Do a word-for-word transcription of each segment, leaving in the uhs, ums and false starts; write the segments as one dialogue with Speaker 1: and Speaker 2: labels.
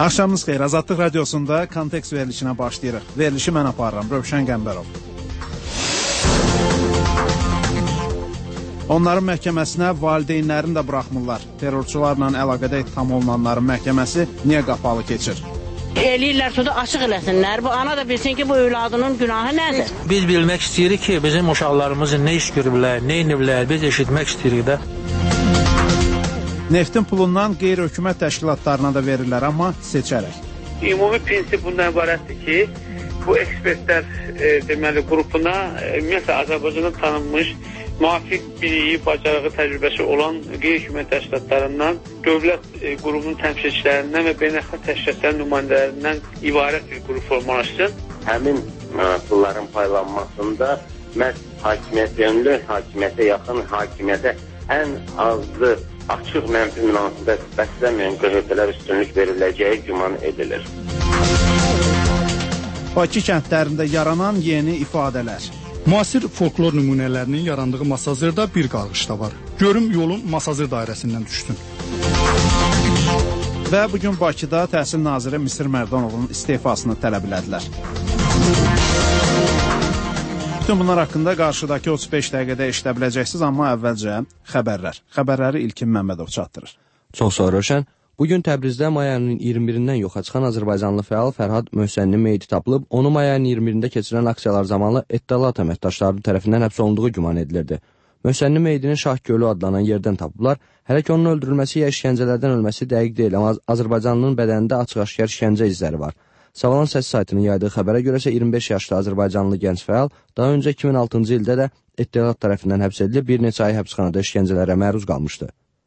Speaker 1: Axşamınız xeyir. Azadlıq radiosunda kontekst verilişinə başlayırıq. Verilişi mən aparıram, Rövşən Qəmbərov. Onların məhkəməsinə valideynlərini də buraxmırlar. Terrorçularla əlaqədə ittiham olunanların məhkəməsi niyə qapalı keçir?
Speaker 2: Eləyirlər sonra açıq eləsinlər. Bu ana da bilsin ki, bu övladının günahı nədir?
Speaker 3: Biz bilmək istəyirik ki, bizim uşaqlarımız nə iş görüblər, nə iniblər, biz eşitmək istəyirik də.
Speaker 1: Neftin pulundan qeyri-hökumət təşkilatlarına da verirlər, amma seçərək.
Speaker 4: Ümumi prinsip bundan ibarətdir ki, bu ekspertlər e, deməli qrupuna e, ümumiyyətlə Azərbaycanda tanınmış müvafiq biliyi, bacarığı, təcrübəsi olan qeyri-hökumət təşkilatlarından, dövlət e, qrupunun təmsilçilərindən və beynəlxalq təşkilatların nümayəndələrindən ibarət bir qrup formalaşsın.
Speaker 5: Həmin ə, pulların paylanmasında məhz hakimiyyət yönlü, hakimiyyətə yaxın, hakimiyyətə ən azlı açıq mənfi münasibət bəsləməyən qəhvələr üstünlük veriləcəyi güman edilir.
Speaker 1: Bakı kəndlərində yaranan yeni ifadələr.
Speaker 6: Müasir folklor nümunələrinin yarandığı Masazırda bir qarğışda var. Görüm yolun Masazır dairəsindən düşsün.
Speaker 1: Və bugün Bakıda Təhsil Naziri Misir Mərdanovun istefasını tələb elədilər. Bütün bunlar haqqında qarşıdakı otuz beş dəqiqədə eşidə biləcəksiniz, amma əvvəlcə xəbərlər. Xəbərləri İlkin Məmmədov çatdırır.
Speaker 7: Çox sağ ol, Rövşən. Bugün Təbrizdə may ayının iyirmi birindən yoxa çıxan Azərbaycanlı fəal Fərhad Möhsəninin meyiti tapılıb, onu may ayının iyirmi birində keçirilən aksiyalar zamanı Ettalat əməkdaşları tərəfindən həbs olunduğu güman edilirdi. Möhsəninin meyidini Şah Gölü adlanan yerdən tapıblar. Hələ ki onun öldürülməsi ya işgəncələrdən ölməsi dəqiq deyil, amma Azərbaycanlının bədənində açıq-aşkar işgəncə izləri var. Savalan Səs saytının yaydığı xəbərə görə isə iyirmi beş yaşlı Azərbaycanlı gənc fəal daha öncə iki min altıncı ildə də Ettalat tərəfindən həbs edilib, bir neçə ay həbsxanada işgəncələrə məruz qalmışdı.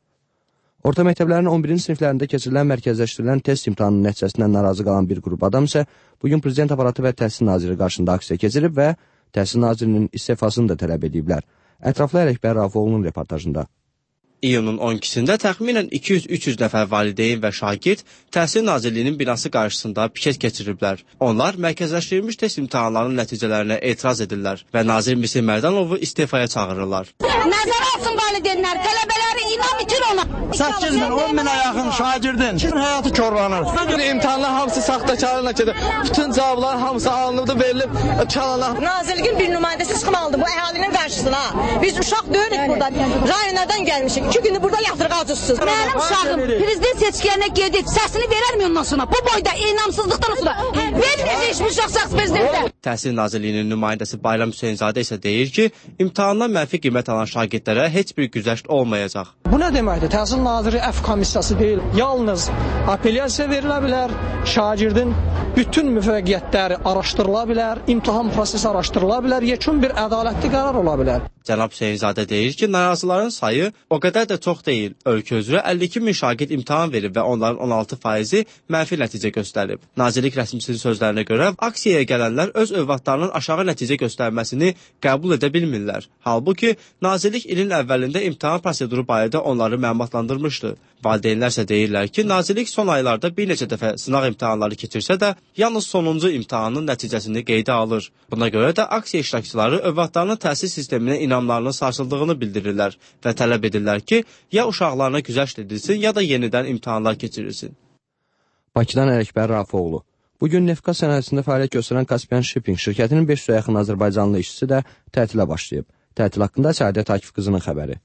Speaker 7: Orta məktəblərin on birinci siniflərində keçirilən mərkəzləşdirilən test imtahanının nəticəsindən narazı qalan bir qrup adam isə bugün Prezident aparatı və Təhsil Naziri qarşısında aksiya keçirib və Təhsil Nazirinin istifasını da tələb ediblər. Ətraflı Ələkbər Rafoğlu'nun reportajında.
Speaker 8: İyunun on ikisində təxminən iki yüz üç yüz nəfər valideyn və şagird Təhsil Nazirliyinin binası qarşısında piket keçiriblər. Onlar mərkəzləşdirilmiş test imtahanlarının nəticələrinə etiraz edirlər və Nazir Misir Mərdanovu istifaya çağırırlar.
Speaker 2: Nəzər alsın valideynlər, tələbələri inam itir ona.
Speaker 9: səkkiz min, on minə yaxın şagirdin həyatı korlanır. Bugün imtahanlar hamısı saxtakarlıqla gedir. Bütün cavablar hamısı alınıbdı, verilib çalanlar.
Speaker 10: Nazirliyin bir nümayəndəsi çıxmalıdır bu əhalinin qarşısına. Biz uşaq deyirik burada. Rayonlardan gəlmişik. İki gündür burada yatırıq acısız.
Speaker 2: Mənim uşağım prezident seçkilərinə gedib, səsini verərmi ondan sonra? Bu boyda inamsızlıqdan sonra verməyəcək bu uşaq şəxs prezidentə.
Speaker 8: Təhsil Nazirliyinin nümayəndəsi Bayram Hüseynzadə isə deyir ki, imtahandan mənfi qiymət alan şagirdlərə heç bir güzəşt olmayacaq.
Speaker 9: Bu nə deməkdir? Təhsil Naziri əf komissiyası deyil. Yalnız apellyasiya verilə bilər, şagirdin bütün müvəffəqiyyətləri araşdırıla bilər, imtahan prosesi araşdırıla bilər, yekun bir ədalətli qərar ola bilər.
Speaker 8: Cənab Hüseynzadə deyir ki, narazıların sayı o qədər də çox deyil. Ölkə üzrə əlli iki min şagird imtahan verib və onların on altı faizi mənfi nəticə göstərib. Nazirlik rəsmisinin sözlərinə görə aksiyaya gələnlər öz övladlarının aşağı nəticə göstərməsini qəbul edə bilmirlər. Halbuki, Nazirlik ilin əvvəlində imtahan proseduru barədə onları məlumatlandırmışdı. Valideynlər isə deyirlər ki, Nazirlik son aylarda bir neçə dəfə sınaq imtahanları keçirsə də, yalnız sonuncu imtahanın nəticəsini qeydə alır. Buna görə də aksiya iştirakçıları övladlarının təhsil sisteminə inamlarının sarsıldığını bildirirlər və tələb edirlər ki, ya uşaqlarına güzəşt edilsin, ya da yenidən imtahanlar keçirilsin.
Speaker 7: Bakıdan Ələkbər Rafoğlu. Bugün Nefqaz sənayesində fəaliyyət göstərən Caspian Shipping şirkətinin beş yüzə yaxın Azərbaycanlı işçisi də tətilə başlayıb. Tətil haqqında Səadət Akif qızının xəbəri.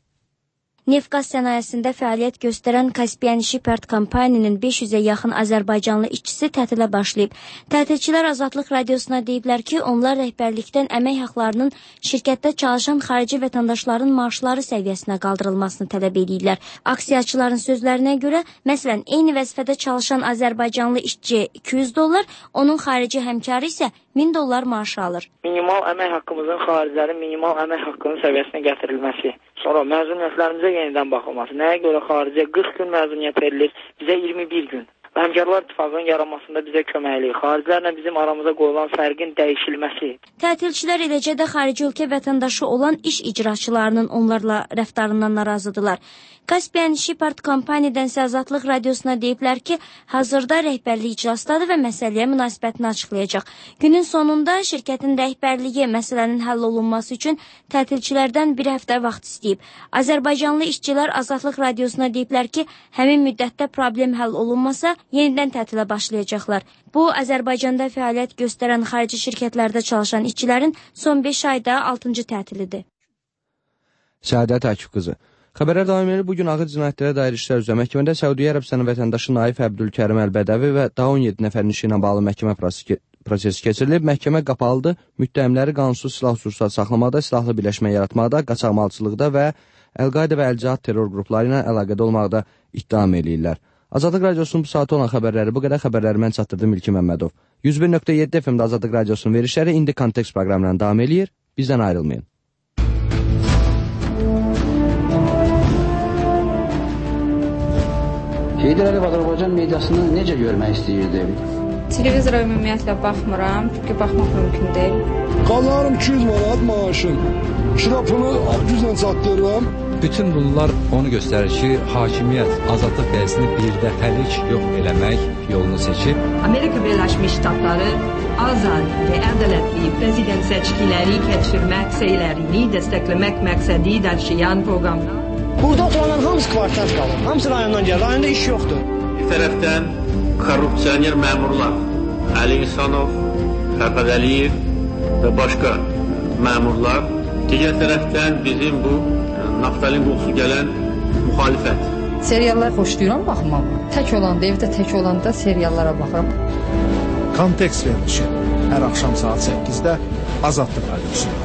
Speaker 11: Nefqaz sənayesində fəaliyyət göstərən Caspian Shipping kompaniyasının beş yüzə yaxın Azərbaycanlı işçisi tətilə başlayıb. Tətilçilər Azadlıq radiosuna deyiblər ki, onlar rəhbərlikdən əmək haqlarının şirkətdə çalışan xarici vətəndaşların maaşları səviyyəsinə qaldırılmasını tələb edirlər. Aksiyaçıların sözlərinə görə, məsələn, eyni vəzifədə çalışan Azərbaycanlı işçi iki yüz dollar, onun xarici həmkarı isə min dollar maaş alır.
Speaker 12: Minimal əmək haqqımızın xaricilərin minimal əmək haqqının səviyyəsinə gətirilməsi. Sonra məzuniyyətlərimizə yenidən baxılması. Nəyə görə xaricə qırx gün məzuniyyət verilir, bizə iyirmi bir gün. Həmkarlar İttifaqının yaranmasında bizə köməklik, xaricilərlə bizim aramıza qoyulan fərqin dəyişilməsi.
Speaker 11: Tətilçilər eləcə də xarici ölkə vətəndaşı olan iş icraçılarının onlarla rəftarından narazıdırlar. Kaspian İşi Part Kompaniyadan isə Azadlıq Radiosuna deyiblər ki, hazırda rəhbərlik iclasdadır və məsələyə münasibətini açıqlayacaq. Günün sonunda şirkətin rəhbərliyi məsələnin həll olunması üçün tətilçilərdən bir həftə vaxt istəyib. Azərbaycanlı işçilər Azadlıq Radiosuna deyiblər ki, həmin müddətdə problem həll olunmasa, yenidən tətilə başlayacaqlar. Bu, Azərbaycanda fəaliyyət göstərən xarici şirkətlərdə çalışan işçilərin son beş ayda altıncı tətilidir.
Speaker 7: Səadət Akif qızı. Xəbərlər davam edir. Bugün ağır cinayətlərə dair işlər üzrə məhkəmədə Səudiyyə Ərəbistanı vətəndaşı Naif Əbdülkərim Əlbədəvi və daha on yeddi nəfərin işi ilə bağlı məhkəmə prosesi keçirilib. Məhkəmə qapalıdır. Müttəhimləri qanunsuz silah-sursat saxlamada, silahlı birləşmə yaratmada, qaçaqmalçılıqda və Əl-Qayda və Əl-Cihad terror qrupları ilə əlaqədə olmaqda ittiham eləyirlər. Azadlıq Radiosunun bu saatı olan xəbərləri bu qədər. Xəbərləri mən çatdırdım İlki Məmmədov. yüz bir nöqtə yeddi F M-də Azadlıq Radiosunun verişləri indi kontekst proqramlarına davam eləyir. Bizdən ayrılmayın.
Speaker 13: Heydər Əliyev Azərbaycan mediasını necə görmək istəyirdi?
Speaker 14: Televizora ümumiyyətlə baxmıram, çünki baxmaq mümkün deyil.
Speaker 15: Qanlarım iki yüz manat maaşım. Şirapını altı yüzlə çatdırıram.
Speaker 16: Bütün bunlar onu göstərir ki, hakimiyyət azadlıq dəyəsini birdəfəlik yox eləmək yolunu seçib.
Speaker 17: Amerika Birləşmiş Ştatları azad və ədalətli prezident seçkiləri keçirmək səylərini dəstəkləmək məqsədi daşıyan proqramlar.
Speaker 9: Burada oturanların hamısı kvartant qalır. Hamısı rayondan gəlir. Rayonda iş yoxdur.
Speaker 4: Bir tərəfdən korrupsioner məmurlar, Əli İhsanov, Fərhad Əliyev və başqa məmurlar. Digər tərəfdən bizim bu naftalin qoxusu gələn müxalifət.
Speaker 14: Seriallar xoşlayıram baxmağı. Tək olanda, evdə tək olanda seriallara baxıram.
Speaker 1: Kontekst verilişi hər axşam saat səkkizdə Azadlıq Radiosunda.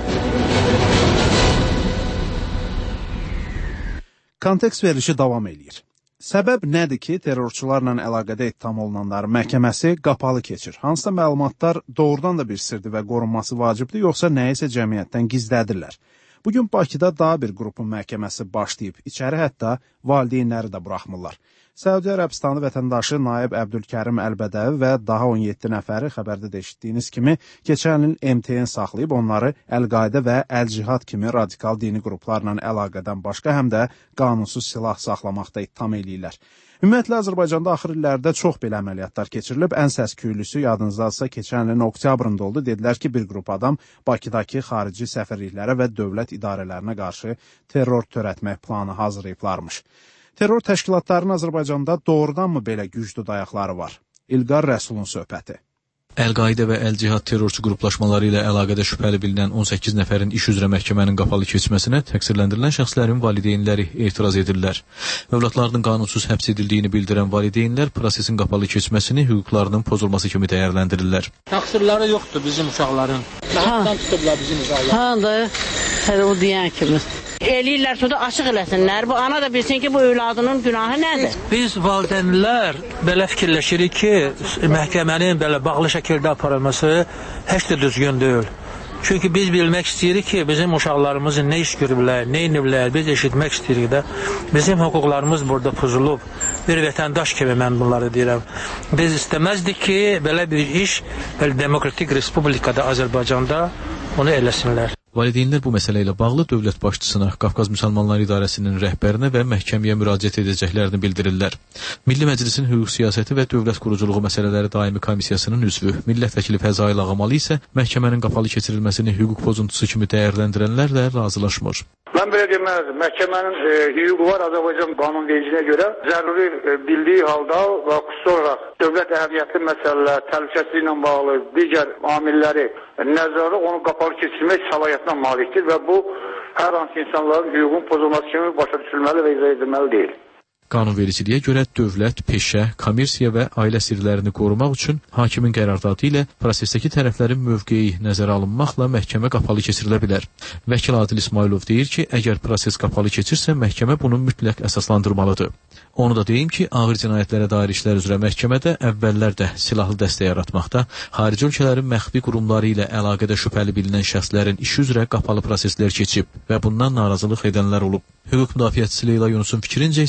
Speaker 1: Kontekst verilişi davam eləyir. Səbəb nədir ki, terrorçularla əlaqədə ittiham olunanların məhkəməsi qapalı keçir? Hansısa məlumatlar doğrudan da bir sirdir və qorunması vacibdir, yoxsa nəyisə cəmiyyətdən gizlədirlər? Bugün Bakıda daha bir qrupun məhkəməsi başlayıb. İçəri hətta valideynləri də buraxmırlar. Səudiyyə Ərəbistanı vətəndaşı Naib Əbdülkərim Əlbədəvi və daha on yeddi nəfəri xəbərdə də eşitdiyiniz kimi keçən il M T N saxlayıb onları Əl-Qayda və Əl-Cihad kimi radikal dini qruplarla əlaqədən başqa həm də qanunsuz silah saxlamaqda ittiham eləyirlər. Ümumiyyətlə, Azərbaycanda axır illərdə çox belə əməliyyatlar keçirilib. Ən səs-küylüsü yadınızdadsa keçən ilin oktyabrında oldu. Dedilər ki, bir qrup adam Bakıdakı xarici səfirliklərə və dövlət idarələrinə qarşı terror törətmək planı hazırlayıblarmış. Terror təşkilatlarının Azərbaycanda doğrudanmı belə güclü dayaqları var? İlqar Rəsulun söhbəti.
Speaker 18: Əl-Qayda və Əl-Cihad terrorçu qruplaşmaları ilə əlaqədə şübhəli bilinən on səkkiz nəfərin iş üzrə məhkəmənin qapalı keçməsinə təqsirləndirilən şəxslərin valideynləri etiraz edirlər. Övladlarının qanunsuz həbs edildiyini bildirən valideynlər prosesin qapalı keçməsini hüquqlarının pozulması kimi dəyərləndirirlər.
Speaker 3: Təqsirləri yoxdur bizim uşaqların. Məhkəmədən tutublar bizim uşaqlar.
Speaker 19: Ha da, hələ o deyən kimi. Eləyirlər, sonra açıq eləsinlər. Bu ana da bilsin ki, bu övladının günahı nədir?
Speaker 3: Biz valideynlər belə fikirləşirik ki, məhkəmənin belə bağlı şəkildə aparılması heç də düzgün deyil. Çünki biz bilmək istəyirik ki, bizim uşaqlarımız nə iş görüblər, nə iniblər, biz eşitmək istəyirik də. Bizim hüquqlarımız burada pozulub. Bir vətəndaş kimi mən bunları deyirəm. Biz istəməzdik ki, belə bir iş belə demokratik respublikada Azərbaycanda onu eləsinlər.
Speaker 18: Valideynlər bu məsələ ilə bağlı dövlət başçısına, Qafqaz Müsəlmanları İdarəsinin rəhbərinə və məhkəməyə müraciət edəcəklərini bildirirlər. Milli Məclisin hüquq siyasəti və dövlət quruculuğu məsələləri daimi komissiyasının üzvü, millət vəkili Fəzail Ağamalı isə məhkəmənin qapalı keçirilməsini hüquq pozuntusu kimi dəyərləndirənlərlə razılaşmır.
Speaker 20: Mən belə deməzdim. Məhkəmənin e, hüququ var Azərbaycan qanunvericiliyinə görə zəruri e, bildiyi halda və xüsusi olaraq dövlət əhəmiyyətli məsələlər, təhlükəsizliklə bağlı digər amilləri nəzərə onu qapalı keçirmək səlahiyyətinə malikdir və bu hər hansı insanların hüququn pozulması kimi başa düşülməli və izah edilməli deyil.
Speaker 18: Qanunvericiliyə görə dövlət, peşə, kommersiya və ailə sirlərini qorumaq üçün hakimin qərardatı ilə prosesdəki tərəflərin mövqeyi nəzərə alınmaqla məhkəmə qapalı keçirilə bilər. Vəkil Adil İsmailov deyir ki, əgər proses qapalı keçirsə, məhkəmə bunu mütləq əsaslandırmalıdır. Onu da deyim ki, ağır cinayətlərə dair işlər üzrə məhkəmədə əvvəllər də silahlı dəstə yaratmaqda, xarici ölkələrin məxfi qurumları ilə əlaqədə şübhəli bilinən şəxslərin işi üzrə qapalı proseslər keçib və bundan narazılıq edənlər olub. Hüquq müdafiəçisi Leyla Yunusun fikrincə isə məhkəmə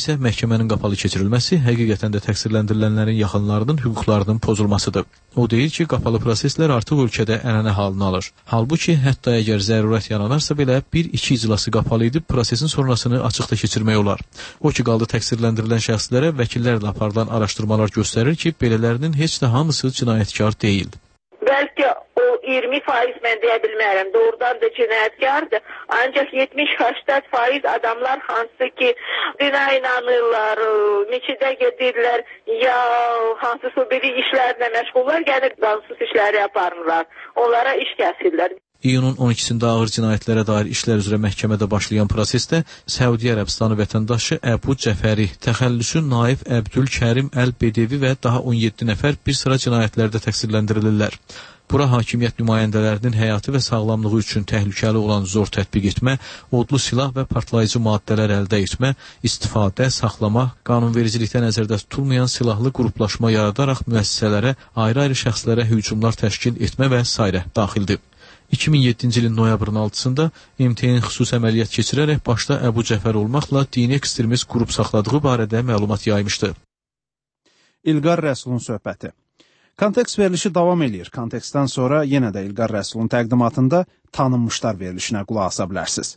Speaker 18: məhkəmənin qapalı keçirilməsi həqiqətən də təqsirləndirilənlərin yaxınlarının hüquqlarının pozulmasıdır. O deyir ki, qapalı proseslər artıq ölkədə ənənə halını alır. Halbuki, hətta əgər zərurət yaranarsa belə bir-iki iclası qapalı edib prosesin sonrasını açıqda keçirmək olar. O ki, qaldı təqsirləndirilən şəxslərə vəkillərlə aparılan araşdırmalar göstərir ki, belələrinin heç də hamısı cinayətkar deyil.
Speaker 21: Bəlkə o iyirmi faiz mən deyə bilmərəm, doğrudan da cinayətkardır. Ancaq yetmiş səksən faiz adamlar hansı ki, dinə inanırlar, meçidə gedirlər, ya hansısa biri işlərlə məşğullar, gəlib qanunsuz işləri yaparlar. Onlara iş kəsirlər.
Speaker 18: İyunun on ikisində ağır cinayətlərə dair işlər üzrə məhkəmədə başlayan prosesdə Səudiyyə Ərəbistanı vətəndaşı Əbu Cəfəri, təxəllüsü Naif Əbdül Kərim Əl-Bedevi və daha on yeddi nəfər bir sıra cinayətlərdə təqsirləndirilirlər. Bura hakimiyyət nümayəndələrinin həyatı və sağlamlığı üçün təhlükəli olan zor tətbiq etmə, odlu silah və partlayıcı maddələr əldə etmə, istifadə, saxlama, qanunvericilikdə nəzərdə tutulmayan silahlı qruplaşma yaradaraq müəssisələrə, ayrı-ayrı şəxslərə hücumlar təşkil etmə və sairə daxildir. iki min yeddinci ilin noyabrın altısında M T N xüsusi əməliyyat keçirərək başda Əbu Cəfər olmaqla dini ekstremist qrup saxladığı barədə məlumat yaymışdı.
Speaker 1: İlqar Rəsulun söhbəti. Kontekst verilişi davam edir. Kontekstdən sonra yenə də İlqar Rəsulun təqdimatında tanınmışlar verilişinə qulaq asa bilərsiniz.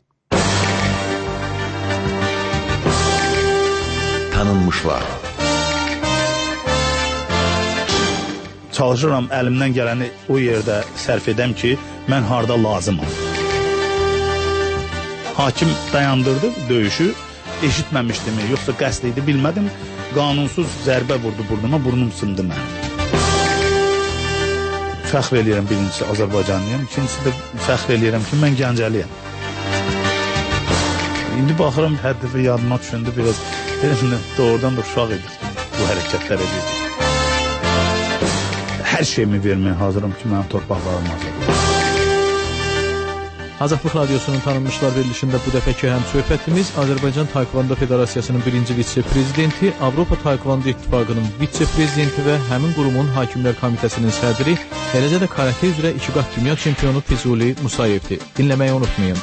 Speaker 22: Tanınmışlar.
Speaker 23: Çalışıram əlimdən gələni o yerdə sərf edəm ki, mən harda lazımam. Hakim dayandırdı döyüşü, eşitməmişdimi, yoxsa qəsd idi bilmədim. Qanunsuz zərbə vurdu burnuma, burnum sındı mənim. Fəxr eləyirəm birincisi Azərbaycanlıyam, ikincisi də fəxr eləyirəm ki, mən Gəncəliyəm. İndi baxıram, hər dəfə yadıma düşündü, biraz doğrudan da uşaq edik bu hərəkətlər edirdik. Hər şeyimi verməyə hazıram ki, mənim torpaqlarım hazır.
Speaker 18: Azadlıq Radiosunun tanınmışlar verilişində bu dəfəki həm söhbətimiz Azərbaycan Taekvondo Federasiyasının birinci vitse-prezidenti, Avropa Taekvondo İttifaqının vitse-prezidenti və həmin qurumun Hakimlər Komitəsinin sədri, eləcə də karate üzrə iki qat dünya çempionu Füzuli Musayevdir. Dinləməyi unutmayın.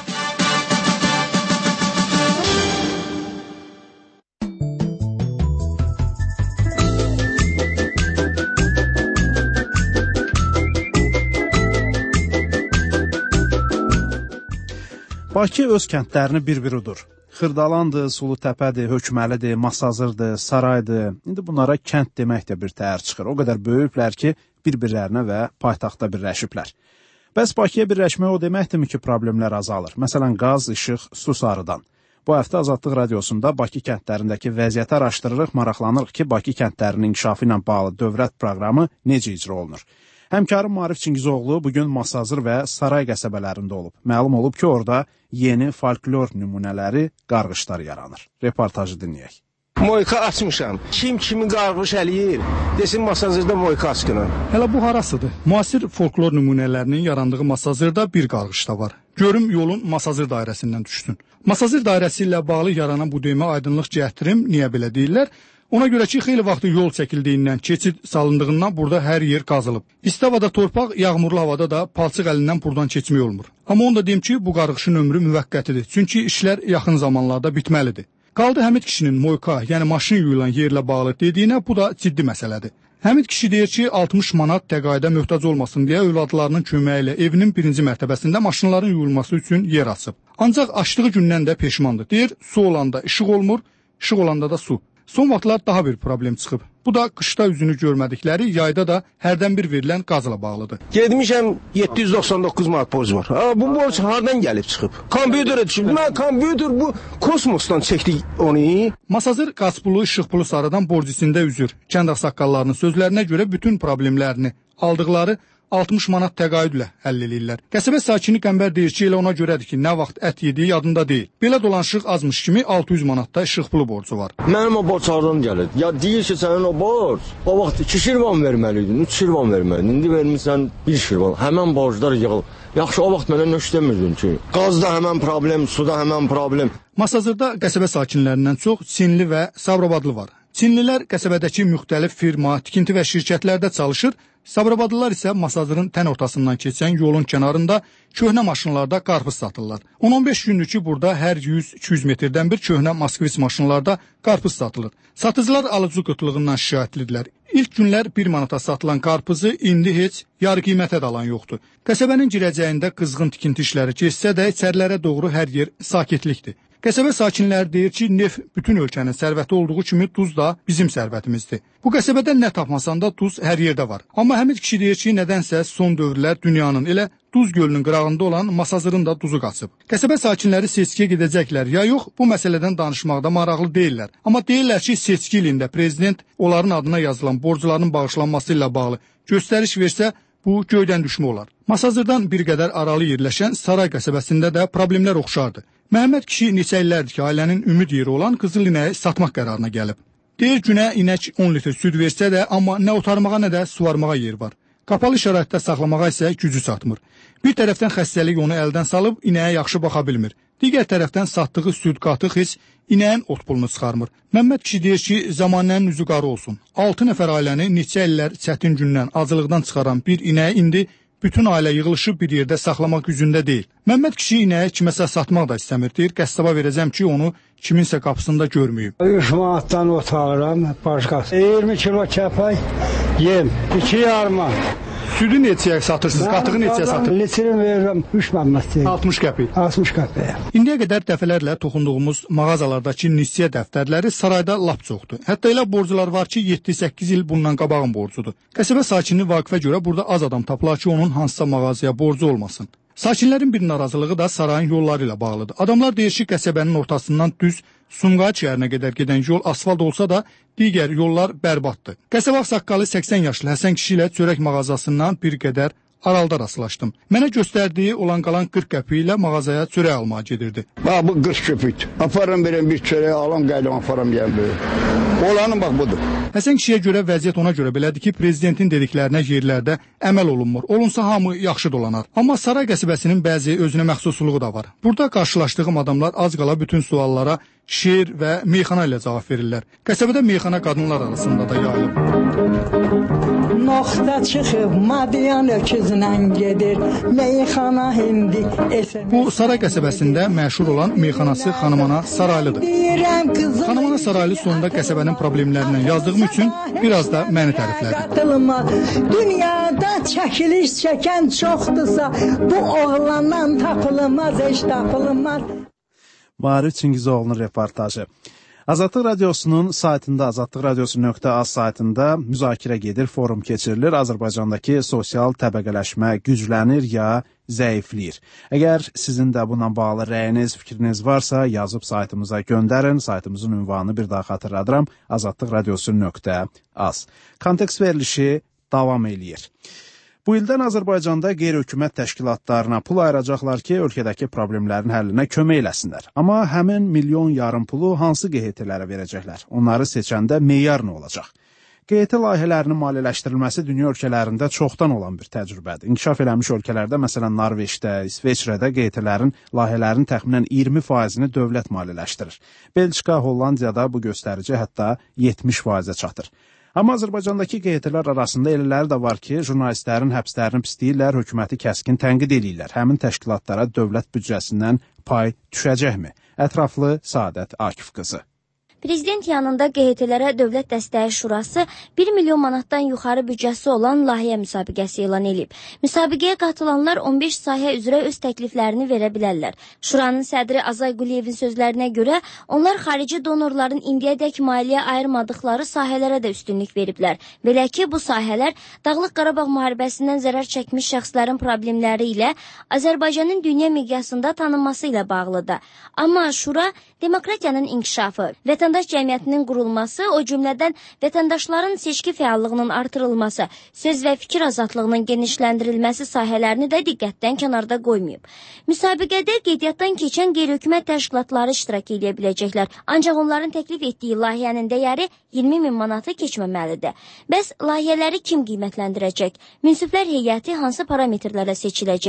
Speaker 1: Bakı öz kəndlərini bir-bir udur. Xırdalandır, Sulutəpədir, Hökməlidir, Masazırdır, Saraydır. İndi bunlara kənd demək də bir təhər çıxır. O qədər böyüklər ki, bir-birlərinə və paytaxtda birləşiblər. Bəs Bakıya birləşmək o deməkdirmi ki, problemlər azalır? Məsələn, qaz, işıq, su sarıdan. Bu həftə Azadlıq Radiosunda Bakı kəndlərindəki vəziyyəti araşdırırıq, maraqlanırıq ki, Bakı kəndlərinin inkişafı ilə bağlı dövlət proqramı necə icra olunur? Həmkarım Maarif Çingizoğlu bugün Masazır və Saray qəsəbələrində olub. Məlum olub ki, orada yeni folklor nümunələri, qarğışlar yaranır. Reportajı dinləyək.
Speaker 24: Moyka açmışam. Kim kimi qarğış eləyir, desin Masazırda moyka açqını.
Speaker 6: Hələ bu harasıdır? Müasir folklor nümunələrinin yarandığı Masazırda bir qarğış da var. Görüm yolun Masazır dairəsindən düşsün. Masazır dairəsi ilə bağlı yaranan bu düymə aydınlıq cəhətdirim, niyə belə deyirlər? Ona görə ki, xeyli vaxtı yol çəkildiyindən, keçid salındığından burada hər yer qazılıb. İsti havada torpaq, yağmurlu havada da palçıq əlindən buradan keçmək olmur. Amma onu da deyim ki, bu qarğışın ömrü müvəqqətidir. Çünki işlər yaxın zamanlarda bitməlidir. Qaldı Həmid kişinin moyka, yəni maşın yuyulan yerlə bağlı dediyinə, bu da ciddi məsələdir. Həmid kişi deyir ki, altmış manat təqaüdə möhtac olmasın deyə övladlarının köməyi ilə evinin birinci mərtəbəsində maşınların yuyulması üçün yer açıb. Ancaq açdığı gündən də peşmandır. Deyir, su olanda işıq olmur, işıq olanda da su. Son vaxtlar daha bir problem çıxıb. Bu da qışda üzünü görmədikləri, yayda da hərdən bir verilən qazla bağlıdır.
Speaker 24: Gedmişəm yeddi yüz doxsan doqquz manat borc var. Ha, bu borc hardan gəlib çıxıb? Kompüterə düşüb. Mən kompüter bu kosmosdan çəkdik onu.
Speaker 6: Masazır qaçpulu, işıqpulu sarıdan borc içində üzür. Kənd ağsaqqallarının sözlərinə görə bütün problemlərini aldıqları altmış manat təqaüdlə həll eləyirlər. Qəsəbə sakini Qəmbər deyir ki, elə ona görədir ki, nə vaxt ət yediyi yadında deyil. Belə dolanışıq azmış kimi altı yüz manatda işıqpulu borcu var.
Speaker 25: Mənim o borc hardan gəlir? Ya deyir ki, sənin o borc, o vaxt iki şirvan verməliydin, üç şirvan verməliydin. İndi vermirsən bir şirvan. Həmən borclar yığılıb. Yaxşı, o vaxt mənə nə işləmirdin ki? Qazda həmən problem, suda həmən problem.
Speaker 6: Masazırda qəsəbə sakinlərindən çox Çinli və Savrabadlı var. Çinlilər qəsəbədəki müxtəlif firma, tikinti və şirkətlərdə çalışır, Sabirabadlılar isə Masazırın tən ortasından keçən yolun kənarında köhnə maşınlarda qarpız satırlar. on on beş gündür ki, burada hər yüz iki yüz metrdən bir köhnə Moskvich maşınlarda qarpız satılır. Satıcılar alıcı qıtlığından şikayətlidirlər. İlk günlər bir manata satılan qarpızı indi heç yarı qiymətə də alan yoxdur. Qəsəbənin girəcəyində qızğın tikinti işləri keçsə də içərilərə doğru hər yer sakitlikdir. Qəsəbə sakinləri deyir ki, neft bütün ölkənin sərvəti olduğu kimi duz da bizim sərvətimizdir. Bu qəsəbədə nə tapmasan da duz hər yerdə var. Amma Həmid kişi deyir ki, nədənsə son dövrlər dünyanın elə Duz gölünün qırağında olan Masazırın da duzu qaçıb. Qəsəbə sakinləri seçkiyə gedəcəklər ya yox, bu məsələdən danışmaqda maraqlı deyirlər. Amma deyirlər ki, seçki ilində prezident onların adına yazılan borcların bağışlanması ilə bağlı göstəriş versə, bu göydən düşmə olar. Masazırdan bir qədər aralı yerləşən Saray qəsəbəsində də problemlər oxşardı. Məhəmməd kişi neçə illərdir ki, ailənin ümid yeri olan qızıl inəyi satmaq qərarına gəlib. Deyir günə inək on litr süd versə də, amma nə otarmağa, nə də suvarmağa yer var. Qapalı şəraitdə saxlamağa isə gücü çatmır. Bir tərəfdən xəstəlik onu əldən salıb, inəyə yaxşı baxa bilmir. Digər tərəfdən satdığı süd qatıq heç inəyin ot pulunu çıxarmır. Məmməd kişi deyir ki, zamanənin üzü qarı olsun. altı nəfər ailəni neçə illər çətin gündən, acılıqdan çıxaran bir inəyi indi bütün ailə yığılışıb bir yerdə saxlamaq gücündə deyil. Məmməd kişi inəyi kiməsə satmaq da istəmir. Deyir, qəssaba verəcəm ki, onu kiminsə qapısında görməyib.
Speaker 15: üç manatdan otalıram, başqası. iyirmi kilo kəpək, yem, iki yarma.
Speaker 6: Südü neçəyə satırsınız, qatığı neçəyə satırsınız?
Speaker 15: Litrin verirəm üç manat.
Speaker 6: altmış qəpik.
Speaker 15: altmış qəpik.
Speaker 6: İndiyə qədər dəfələrlə toxunduğumuz mağazalardakı nisiyə dəftərləri sarayda lap çoxdur. Hətta elə borcular var ki, yeddi səkkiz il bundan qabağın borcudur. Qəsəbə sakini Vaqifə görə burada az adam tapılar ki, onun hansısa mağazaya borcu olmasın. Sakinlərin bir narazılığı da sarayın yolları ilə bağlıdır. Adamlar deyir ki, qəsəbənin ortasından düz Sumqayıt şəhərinə qədər gedən yol asfalt olsa da, digər yollar bərbaddır. Qəsəbə saqqalı səksən yaşlı Həsən kişi ilə çörək mağazasından bir qədər aralda rastlaşdım. Mənə göstərdiyi olan qalan qırx qəpik ilə mağazaya çörək almağa gedirdi.
Speaker 2: Bax, bu qırx qəpik. Aparım verəm bir çörək, alam qaydım, aparım gələm böyük. Olanı bax budur.
Speaker 6: Həsən kişiyə görə vəziyyət ona görə belədir ki, prezidentin dediklərinə yerlərdə əməl olunmur. Olunsa hamı yaxşı dolanar. Amma Saray qəsəbəsinin bəzi özünə məxsusluğu da var. Burada qarşılaşdığım adamlar az qala bütün suallara şeir və meyxana ilə cavab verirlər. Qəsəbədə meyxana qadınlar arasında da yayılıb.
Speaker 5: Noxta çıxıb madiyan öküzlə gedir, meyxana hindi esə.
Speaker 6: Bu Saray qəsəbəsində məşhur olan meyxanası Xanımana Saraylıdır. Xanımana Saraylı sonunda qəsəbənin problemlərindən yazdığım üçün biraz da məni təriflədi.
Speaker 5: Dünyada çəkiliş çəkən çoxdursa, bu oğlandan tapılmaz, heç tapılmaz.
Speaker 1: Marif Çingizoğlu'nun reportajı. Azadlıq Radiosu'nun saytında, azadlıq radiosu nöqtə az saytında müzakirə gedir, forum keçirilir. Azərbaycandakı sosial təbəqələşmə güclənir ya zəifləyir. Əgər sizin də bununla bağlı rəyiniz, fikriniz varsa, yazıb saytımıza göndərin. Saytımızın ünvanını bir daha xatırladıram. azadlıq radiosu nöqtə az. Kontekst verilişi davam eləyir. Bu ildən Azərbaycanda qeyri-hökumət təşkilatlarına pul ayıracaqlar ki, ölkədəki problemlərin həllinə kömək eləsinlər. Amma həmin milyon yarım pulu hansı Q H T-lərə verəcəklər? Onları seçəndə meyar nə olacaq? Q H T layihələrinin maliyyələşdirilməsi dünya ölkələrində çoxdan olan bir təcrübədir. İnkişaf eləmiş ölkələrdə, məsələn, Norveçdə, İsveçrədə Q H T-lərin layihələrin təxminən iyirmi faizini dövlət maliyyələşdirir. Belçika, Hollandiyada bu göstərici hətta yetmiş faizə çatır. Amma Azərbaycandakı Q H T-lər arasında elələri də var ki, jurnalistlərin həbslərini pisləyirlər, hökuməti kəskin tənqid eləyirlər. Həmin təşkilatlara dövlət büdcəsindən pay düşəcəkmi? Ətraflı Saadət Akif qızı.
Speaker 11: Prezident yanında Q H T-lərə Dövlət Dəstəyi Şurası bir milyon manatdan yuxarı büdcəsi olan layihə müsabiqəsi elan edib. Müsabiqəyə qatılanlar on beş sahə üzrə öz təkliflərini verə bilərlər. Şuranın sədri Azay Quliyevin sözlərinə görə onlar xarici donorların indiyədək maliyyə ayırmadıqları sahələrə də üstünlük veriblər. Belə ki, bu sahələr Dağlıq Qarabağ müharibəsindən zərər çəkmiş şəxslərin problemləri ilə Azərbaycanın dünya miqyasında tanınması ilə bağlıdır. Amma Şura demokratiyanın inkişafı, vətəndaş cəmiyyətinin qurulması, o cümlədən vətəndaşların seçki fəallığının artırılması, söz və fikir azadlığının genişləndirilməsi sahələrini də diqqətdən kənarda qoymayıb. Müsabiqədə qeydiyyatdan keçən qeyri-hökumət təşkilatları iştirak edə biləcəklər, ancaq onların təklif etdiyi layihənin dəyəri iyirmi min manatı keçməməlidir. Bəs layihələri kim qiymətləndirəcək? Münsiflər heyəti hansı parametrlərlə seçiləcək?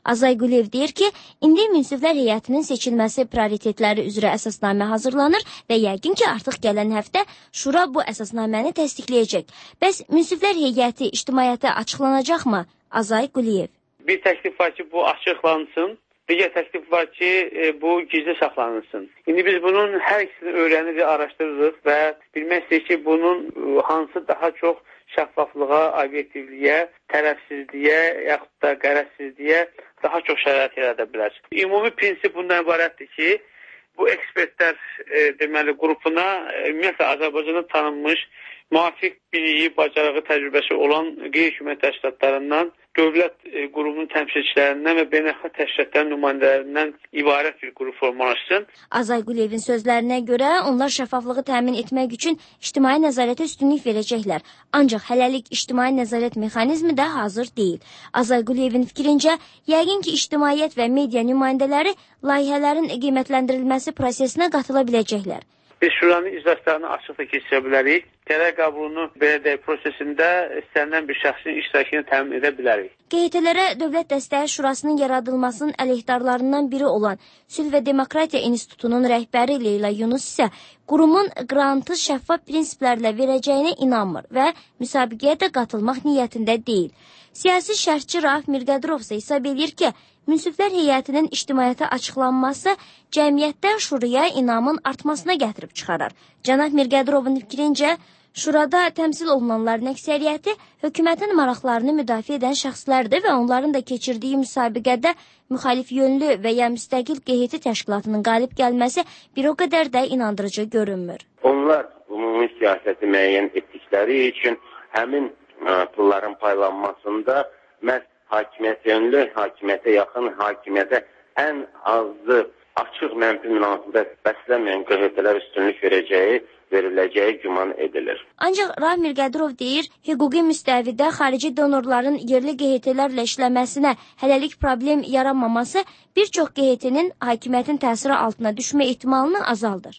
Speaker 11: Azay Quliyev deyir ki, indi münsiflər heyətinin seçilməsi prioritetləri üzrə əsasnamə hazırlanır və yəqin ki, artıq gələn həftə Şura bu əsasnaməni təsdiqləyəcək. Bəs münsiflər heyəti ictimaiyyətə açıqlanacaqmı? Azay Quliyev.
Speaker 4: Bir təklif var ki, bu açıqlansın. Digər təklif var ki, bu gizli saxlanılsın. İndi biz bunun hər ikisini öyrənir və araşdırırıq və bilmək istəyir ki, bunun hansı daha çox şəffaflığa, obyektivliyə, tərəfsizliyə, yaxud da qərəzsizliyə daha çox şərait yaradə bilər. Ümumi prinsip bundan ibarətdir ki, bu ekspertlər e, deməli qrupuna e, ümumiyyətlə Azərbaycanda tanınmış müvafiq biliyi, bacarığı, təcrübəsi olan qeyri-hökumət təşkilatlarından, dövlət e, qrupunun təmsilçilərindən və beynəlxalq təşkilatların nümayəndələrindən ibarət bir qrup formalaşsın.
Speaker 11: Azay Quliyevin sözlərinə görə onlar şəffaflığı təmin etmək üçün ictimai nəzarətə üstünlük verəcəklər. Ancaq hələlik ictimai nəzarət mexanizmi də hazır deyil. Azay Quliyevin fikrincə, yəqin ki, ictimaiyyət və media nümayəndələri layihələrin qiymətləndirilməsi prosesinə qatıla biləcəklər.
Speaker 4: Biz şuranın iclaslarını açıq da keçirə bilərik. Qərar qəbulunu belə deyək prosesində istənilən bir şəxsin iştirakını təmin edə bilərik.
Speaker 11: Q H T-lərə Dövlət Dəstəyi Şurasının yaradılmasının əleyhdarlarından biri olan Sülh və Demokratiya İnstitutunun rəhbəri Leyla Yunus isə qurumun qrantı şəffaf prinsiplərlə verəcəyinə inanmır və müsabiqəyə də qatılmaq niyyətində deyil. Siyasi şərhçi Rauf Mirqədirov isə hesab edir ki, münsiflər heyətinin ictimaiyyətə açıqlanması cəmiyyətdə şuraya inamın artmasına gətirib çıxarar. Cənab Mirqədirovun fikrincə, şurada təmsil olunanların əksəriyyəti hökumətin maraqlarını müdafiə edən şəxslərdir və onların da keçirdiyi müsabiqədə müxalif yönlü və ya müstəqil Q H T təşkilatının qalib gəlməsi bir o qədər də inandırıcı görünmür.
Speaker 7: Onlar ümumi siyasəti müəyyən etdikləri üçün həmin ə, pulların paylanmasında məhz hakimiyyət yönlü, hakimiyyətə yaxın, hakimiyyətə ən azı açıq mənfi münasibət bəsləməyən Q H T-lər üstünlük verəcəyi, veriləcəyi güman edilir.
Speaker 11: Ancaq Rauf Mirqədirov deyir, hüquqi müstəvidə xarici donorların yerli Q H T-lərlə işləməsinə hələlik problem yaranmaması bir çox Q H T-nin hakimiyyətin təsiri altına düşmə ehtimalını azaldır.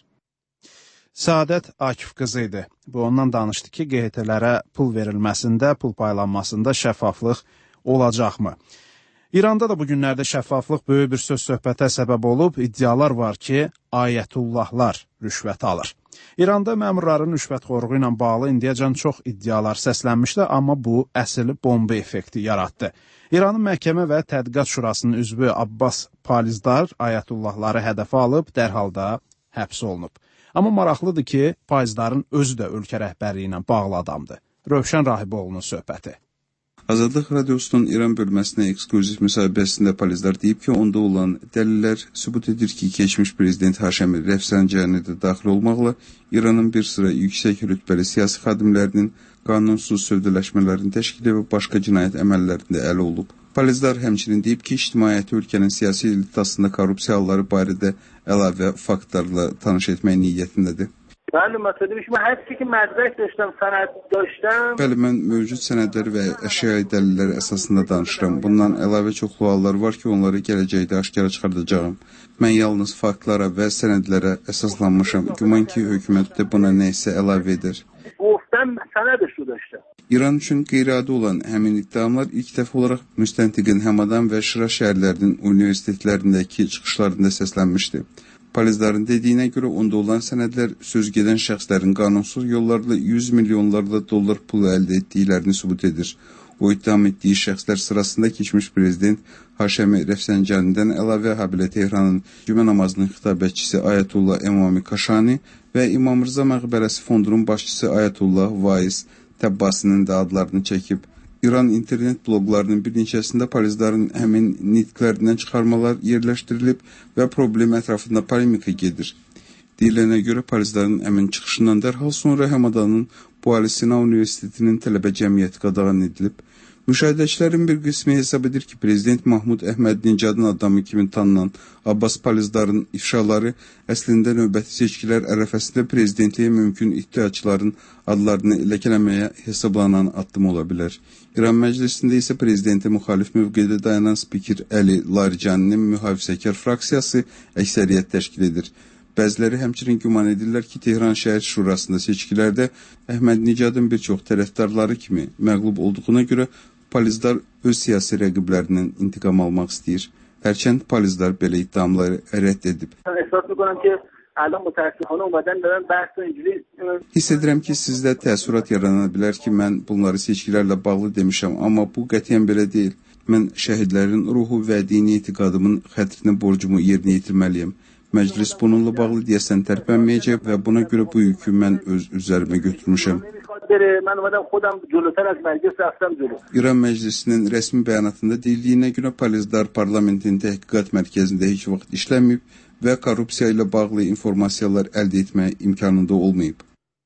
Speaker 1: Səadət Akif qızı idi. Bu ondan danışdı ki, Q H T-lərə pul verilməsində, pul paylanmasında şəffaflıq olacaqmı? İranda da bu günlərdə şəffaflıq böyük bir söz söhbətə səbəb olub, iddialar var ki, ayətullahlar rüşvət alır. İranda məmurların rüşvətxorluğu ilə bağlı indiyəcən çox iddialar səslənmişdi, amma bu əsl bomba effekti yaratdı. İranın Məhkəmə və Tədqiqat Şurasının üzvü Abbas Palizdar ayətullahları hədəfə alıb, dərhal da həbs olunub. Amma maraqlıdır ki, Palizdarın özü də ölkə rəhbərliyi ilə bağlı adamdır. Rövşən Rahiboğlu'nun söhbəti.
Speaker 8: Azadlıq Radiosunun İran bölməsinə eksklüziv müsahibəsində Palizdar deyib ki, onda olan dəlillər sübut edir ki, keçmiş prezident Haşem Rəfsanjani də daxil olmaqla İranın bir sıra yüksək rütbəli siyasi xadimlərinin qanunsuz sövdələşmələrin təşkili və başqa cinayət əməllərində əli olub. Palizdar həmçinin deyib ki, ictimaiyyəti ölkənin siyasi elitasında korrupsiya halları barədə əlavə faktlarla tanış etmək niyyətindədir.
Speaker 10: Bəli, məsələn, mən hər şey ki, mədrək döştəm, sənəd döştəm.
Speaker 8: Bəli, mən mövcud sənədlər və əşyai dəlillər əsasında danışıram. Bundan əlavə çoxlu hallar var ki, onları gələcəkdə aşkara çıxardacağım. Mən yalnız faktlara və sənədlərə əsaslanmışam. Güman ki, hökumət də buna nəysə əlavə edir.
Speaker 10: Qofdən sənəd şu döştəm.
Speaker 8: İran üçün qeyri-adi olan həmin iddiamlar ilk dəfə olaraq Müstəntiqin Həmadan və Şıra şəhərlərinin universitetlərindəki çıxışlarında səslənmişdi. Palizdarın dediyinə görə onda olan sənədlər söz gedən şəxslərin qanunsuz yollarla yüz milyonlarla dollar pulu əldə etdiklərini sübut edir. O ittiham etdiyi şəxslər sırasında keçmiş prezident Haşem Rəfsanjanidən əlavə habelə Tehranın cümə namazının xitabətçisi Ayətullah Emami Kaşani və İmam Rıza Məqbərəsi fondunun başçısı Ayətullah Vaiz Təbbasinin də adlarını çəkib. İran internet bloqlarının bir neçəsində Palizdarın həmin nitqlərindən çıxarmalar yerləşdirilib və problem ətrafında polemika gedir. Deyilənə görə Palizdarın həmin çıxışından dərhal sonra Həmadanın Bu Ali Sina Universitetinin tələbə cəmiyyəti qadağan edilib. Müşahidəçilərin bir qismi hesab edir ki, Prezident Mahmud Əhmədinəcadın adamı kimi tanınan Abbas Palizdarın ifşaları əslində növbəti seçkilər ərəfəsində prezidentliyə mümkün iddiaçıların adlarını ləkələməyə hesablanan addım ola bilər. İran Məclisində isə prezidentə müxalif mövqedə dayanan spiker Əli Laricaninin mühafizəkar fraksiyası əksəriyyət təşkil edir. Bəziləri həmçinin güman edirlər ki, Tehran Şəhər Şurasında seçkilərdə Əhmədinəcadın bir çox tərəfdarları kimi məğlub olduğuna görə Polizlər öz siyasi rəqiblərindən intiqam almaq istəyir. Hərçənd polizlər belə iddiaları rədd edib. Hiss edirəm ki, sizdə təəssürat yarana bilər ki, mən bunları seçkilərlə bağlı demişəm, amma bu qətiyyən belə deyil. Mən şəhidlərin ruhu və dini etiqadımın xətrini borcumu yerinə yetirməliyəm. Məclis bununla bağlı deyəsən tərpənməyəcək və buna görə bu yükü mən öz üzərimə götürmüşəm. İran Məclisinin rəsmi bəyanatında deyildiyinə görə polizlər parlamentin təhqiqat mərkəzində heç vaxt işləməyib və korrupsiya ilə bağlı informasiyalar əldə etmə imkanında olmayıb.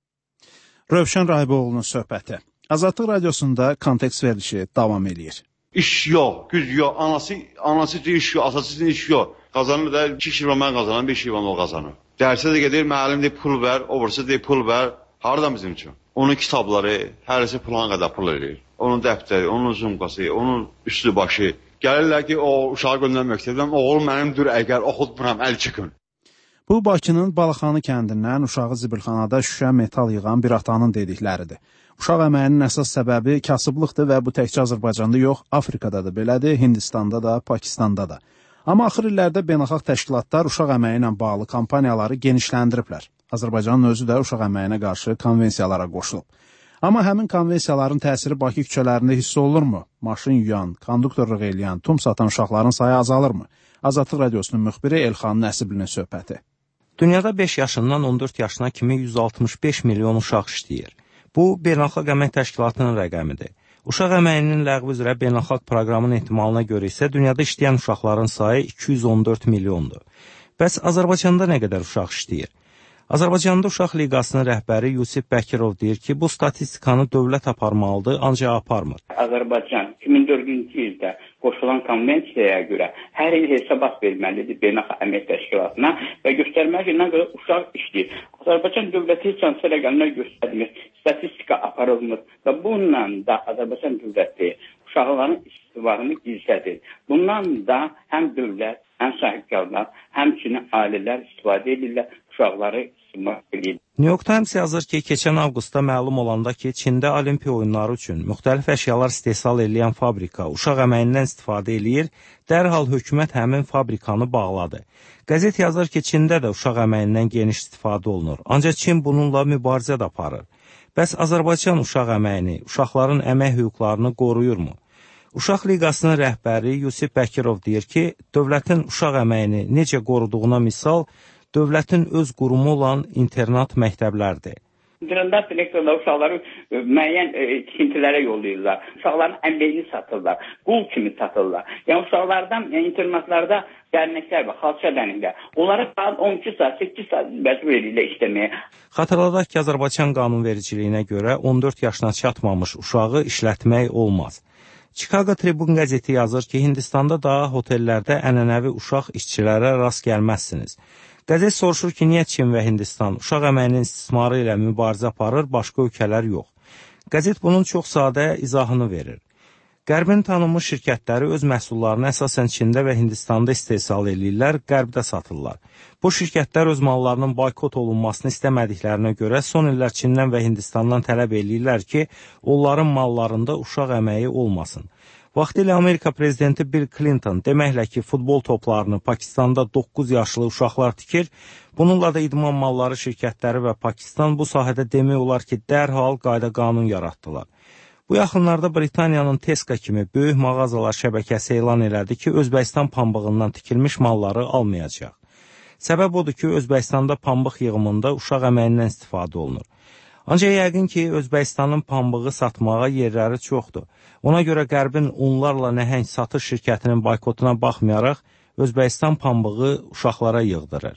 Speaker 1: Rövşən Rahiboğlu'nun söhbəti. Azadlıq radiosunda kontekst verilişi davam edir.
Speaker 12: İş yox, güc yox, anası, anası üçün iş yox, asası üçün iş yox. Qazanır da iki şirvan mən qazanam, beş şirvan o qazanır. Dərsə də gedir, müəllim deyir pul ver, obursa deyir pul ver. Harada bizim üçün? Onun kitabları, hərəsi plan qədər pul edir. Onun dəftəri, onun zumqası, onun üstü başı. Gəlirlər ki, o uşağı göndərmək istəyirəm, oğlum mənimdir, əgər oxutmuram, əl çıxın.
Speaker 1: Bu, Bakının Balaxanı kəndindən uşağı zibilxanada şüşə metal yığan bir atanın dedikləridir. Uşaq əməyinin əsas səbəbi kasıblıqdır və bu təkcə Azərbaycanda yox, Afrikada da belədir, Hindistanda da, Pakistanda da. Amma axır illərdə beynəlxalq təşkilatlar uşaq əməyi ilə bağlı kampaniyaları genişləndiriblər. Azərbaycanın özü də uşaq əməyinə qarşı konvensiyalara qoşulub. Amma həmin konvensiyaların təsiri Bakı küçələrində hiss olunurmu? Maşın yuyan, konduktorluq eləyən, tum satan uşaqların sayı azalırmı? Azadlıq radiosunun müxbiri Elxan Nəsiblinin söhbəti.
Speaker 13: Dünyada beş yaşından on dörd yaşına kimi yüz altmış beş milyon uşaq işləyir. Bu, Beynəlxalq Əmək Təşkilatının rəqəmidir. Uşaq əməyinin ləğvi üzrə beynəlxalq proqramın ehtimalına görə isə dünyada işləyən uşaqların sayı iki yüz on dörd milyondur. Bəs Azərbaycanda nə qədər uşaq işləyir? Azərbaycanda Uşaq Liqasının rəhbəri Yusif Bəkirov deyir ki, bu statistikanı dövlət aparmalıdır, ancaq aparmır.
Speaker 16: Azərbaycan iki min dördüncü ildə qoşulan konvensiyaya görə hər il hesabat verməlidir Beynəlxalq Əmək Təşkilatına və göstərməli ki, nə qədər uşaq işləyir. Azərbaycan dövləti heç hansı rəqəmlər göstərmir, statistika aparılmır və bununla da Azərbaycan dövləti uşaqların istiqbalını gizlədir. Bundan da həm dövlət, həm sahibkarlar, həmçinin ailələr istifadə edirlər, uşaqları istismar edir.
Speaker 13: New York Times yazır ki, keçən avqustda məlum olanda ki, Çində Olimpiya oyunları üçün müxtəlif əşyalar istehsal edən fabrika uşaq əməyindən istifadə eləyir, dərhal hökumət həmin fabrikanı bağladı. Qəzet yazır ki, Çində də uşaq əməyindən geniş istifadə olunur, ancaq Çin bununla mübarizə də aparır. Bəs Azərbaycan uşaq əməyini, uşaqların əmək hüquqlarını qoruyurmu? Uşaq Liqasının rəhbəri Yusif Bəkirov deyir ki, dövlətin uşaq əməyini necə qoruduğuna misal, dövlətin öz qurumu olan internat məktəblərdir.
Speaker 16: İnternat direktorlar uşaqları müəyyən tikintilərə yollayırlar. Uşaqların əməyini satırlar, qul kimi satırlar. Yəni uşaqlardan yəni, internatlarda dərnəklər və xalça dənəklər. Onları saat on iki saat, səkkiz saat məcbur edirlər işləməyə.
Speaker 13: Xatırladaq ki, Azərbaycan qanunvericiliyinə görə on dörd yaşına çatmamış uşağı işlətmək olmaz. Chicago Tribune qəzeti yazır ki, Hindistanda da hotellərdə ənənəvi uşaq işçilərə rast gəlməzsiniz. Qəzet soruşur ki, niyə Çin və Hindistan uşaq əməyinin istismarı ilə mübarizə aparır, başqa ölkələr yox. Qəzet bunun çox sadə izahını verir. Qərbin tanınmış şirkətləri öz məhsullarını əsasən Çində və Hindistanda istehsal edirlər, Qərbdə satırlar. Bu şirkətlər öz mallarının boykot olunmasını istəmədiklərinə görə son illər Çindən və Hindistandan tələb edirlər ki, onların mallarında uşaq əməyi olmasın. Vaxtilə Amerika prezidenti Bill Clinton deməklə ki, futbol toplarını Pakistanda doqquz yaşlı uşaqlar tikir, bununla da idman malları şirkətləri və Pakistan bu sahədə demək olar ki, dərhal qayda qanun yaratdılar. Bu yaxınlarda Britaniyanın Tesco kimi böyük mağazalar şəbəkəsi elan elədi ki, Özbəkistan pambığından tikilmiş malları almayacaq. Səbəb odur ki, Özbəkistanda pambıq yığımında uşaq əməyindən istifadə olunur. Ancaq yəqin ki, Özbəkistanın pambığı satmağa yerləri çoxdur. Ona görə Qərbin onlarla nəhəng satış şirkətinin boykotuna baxmayaraq, Özbəkistan pambığı uşaqlara yığdırır.